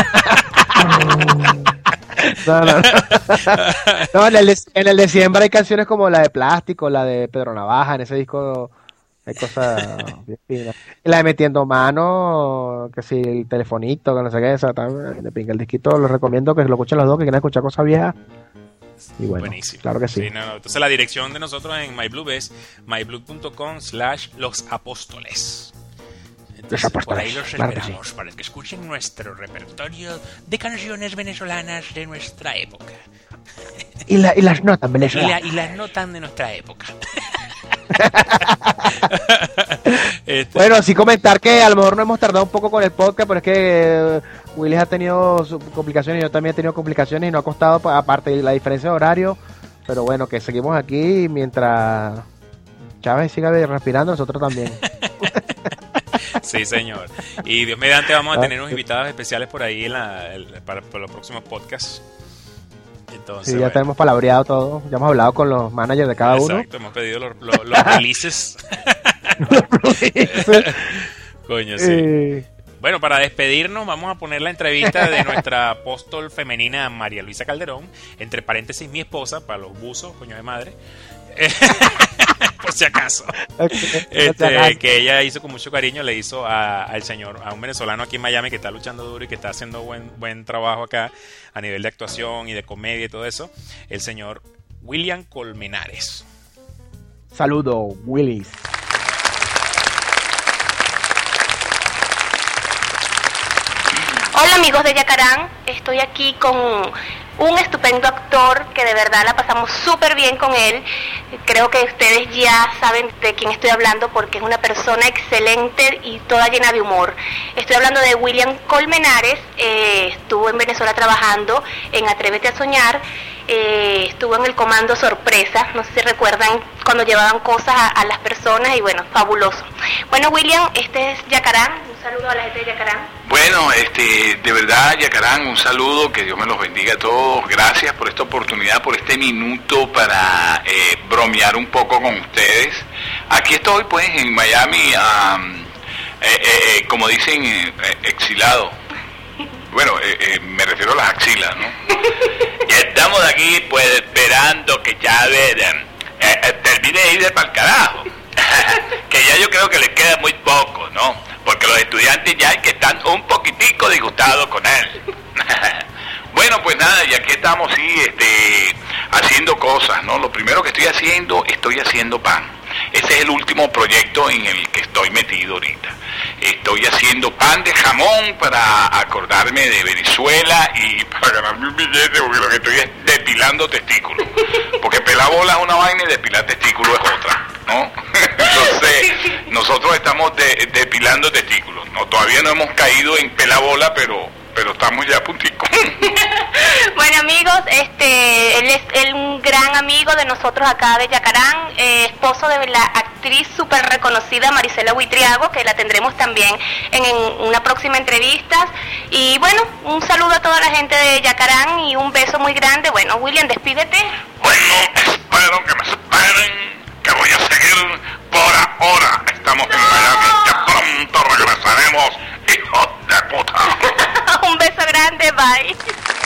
no. No, no, no. No, en el, de, en el de Siembra hay canciones como la de Plástico, la de Pedro Navaja, en ese disco hay cosas bien finas. Y la de Metiendo Mano, que si el telefonito, que no sé qué, esa también, de pinga el disquito, lo recomiendo que lo escuchen los dos, que quieran escuchar cosas viejas. Y bueno, Buenísimo. claro que sí. no, no. Entonces la dirección de nosotros en MyBlue es myblue.com slash los apóstoles. Entonces, Los por ahí apóstoles, los claro que esperamos para que escuchen nuestro repertorio de canciones venezolanas de nuestra época. Y, la, y las notas, Y, Venezuela. la, y las notan de nuestra época. Este, Bueno, sí comentar que a lo mejor no hemos tardado un poco con el podcast, pero es que eh, Willis ha tenido sus complicaciones y yo también he tenido complicaciones y no ha costado, pa- aparte de la diferencia de horario, pero bueno, que seguimos aquí mientras Chávez siga respirando, nosotros también. sí, señor. Y Dios mediante vamos a Ah, tener unos sí. invitados especiales por ahí en la, el- para, para los próximos podcasts. Entonces, Sí, ya bueno. tenemos palabreado todo, ya hemos hablado con los managers de cada uno. Exacto, hemos pedido los, los, los releases. Coño, sí. Eh, Bueno, para despedirnos vamos a poner la entrevista de nuestra apóstol femenina María Luisa Calderón, entre paréntesis mi esposa, para los buzos, coño de madre. Por si acaso. okay, Este, que ella hizo con mucho cariño, le hizo a- al señor, a un venezolano aquí en Miami que está luchando duro y que está haciendo buen, buen trabajo acá a nivel de actuación y de comedia y todo eso, el señor William Colmenares. Saludo, Willis. Hola amigos de Yacarán, estoy aquí con un estupendo actor que de verdad la pasamos súper bien con él. Creo que ustedes ya saben de quién estoy hablando porque es una persona excelente y toda llena de humor. Estoy hablando de William Colmenares, eh, estuvo en Venezuela trabajando en Atrévete a Soñar, eh, estuvo en el Comando Sorpresa, no sé si recuerdan cuando llevaban cosas a, a las personas y bueno, fabuloso. Bueno William, este es Yacarán, un saludo a la gente de Yacarán. Bueno, este, de verdad, Yacarán, un saludo, que Dios me los bendiga a todos. Gracias por esta oportunidad, por este minuto para eh, bromear un poco con ustedes. Aquí estoy, pues, en Miami, um, eh, eh, como dicen, eh, exilado. Bueno, eh, eh, me refiero a las axilas, ¿no? Ya estamos aquí, pues, esperando que Chávez eh, eh, termine de ir para el carajo. Que ya yo creo que le queda muy poco, ¿no? Porque los estudiantes ya hay que están un poquitico disgustados con él. Bueno, pues nada, y aquí estamos, sí, este, haciendo cosas, ¿no? Lo primero que estoy haciendo, estoy haciendo pan. Ese es el último proyecto en el que estoy metido ahorita. Estoy haciendo pan de jamón para acordarme de Venezuela y para ganarme un billete, porque lo que estoy es depilando testículos. Porque pelar bola es una vaina y depilar testículos es otra. ¿no? Entonces, nosotros estamos de, depilando testículos, ¿no? Todavía no hemos caído en pelabola, pero, pero estamos ya a puntico. Bueno, amigos, este, él es él, un gran amigo de nosotros acá de Yacarán, eh, esposo de la actriz súper reconocida Marisela Huitriago, que la tendremos también en, en una próxima entrevista. Y bueno, un saludo a toda la gente de Yacarán y un beso muy grande. Bueno, William, despídete. Bueno, espero que me esperen, que voy a seguir por ahora. Estamos en Miami, ya pronto regresaremos, hijos de puta. Un beso grande, bye.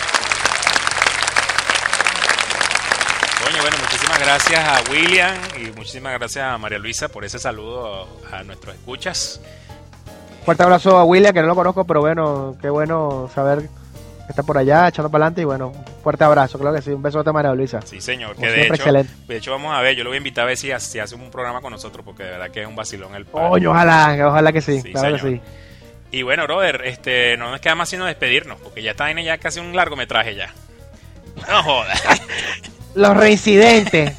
Coño, bueno, muchísimas gracias a William y muchísimas gracias a María Luisa por ese saludo a nuestros escuchas. Fuerte abrazo a William, que no lo conozco, pero bueno, qué bueno saber que está por allá, echando para adelante. Y bueno, fuerte abrazo, claro que sí. Un besote a María Luisa. Sí, señor. Como Que de siempre, hecho, excelente. de hecho, vamos a ver, yo lo voy a invitar a ver si, si hace un programa con nosotros, porque de verdad que es un vacilón el padre. Coño, ojalá, ojalá que sí, Sí, claro que señor. sí. Y bueno, brother, este, no nos queda más sino despedirnos, porque ya está en ya casi un largometraje ya. No jodas. Los reincidentes.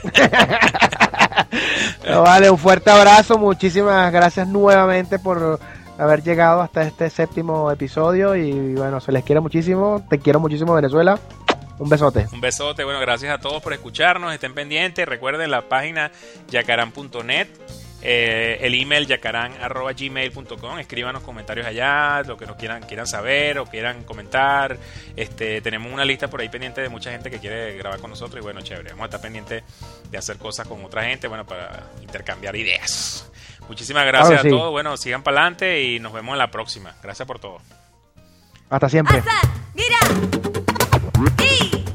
Pero vale, un fuerte abrazo, muchísimas gracias nuevamente por haber llegado hasta este séptimo episodio y bueno, se les quiere muchísimo, te quiero muchísimo Venezuela, un besote. Un besote, bueno, gracias a todos por escucharnos, estén pendientes, recuerden la página yacarán punto net, eh, el email yacarán arroba gmail punto com, escríbanos comentarios allá, lo que nos quieran quieran saber o quieran comentar. Este, tenemos una lista por ahí pendiente de mucha gente que quiere grabar con nosotros y bueno, chévere, vamos a estar pendientes de hacer cosas con otra gente, bueno, para intercambiar ideas. Muchísimas gracias Claro, sí. a todos, bueno, sigan para adelante y nos vemos en la próxima. Gracias por todo. Hasta siempre. Mira. Sí.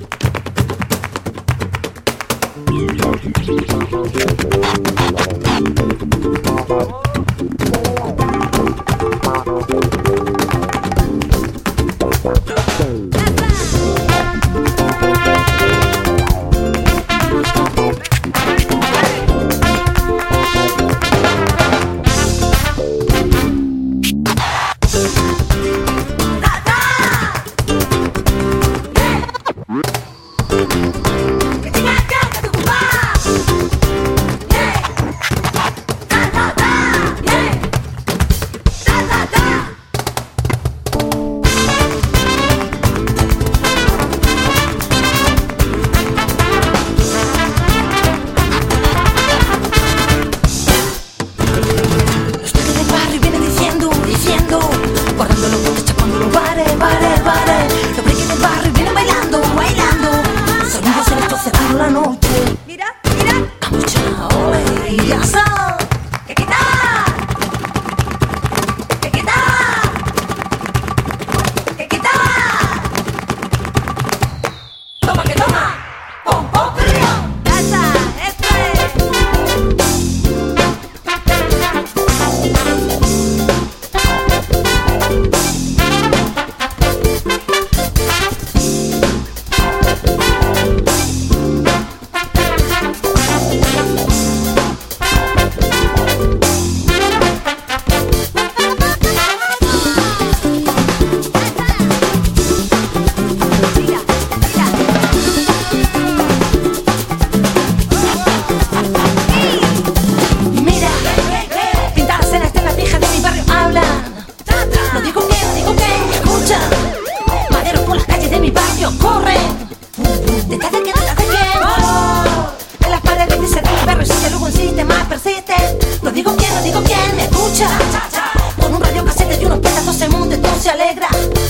Con un radio casete y unos petazos el mundo todo se alegra.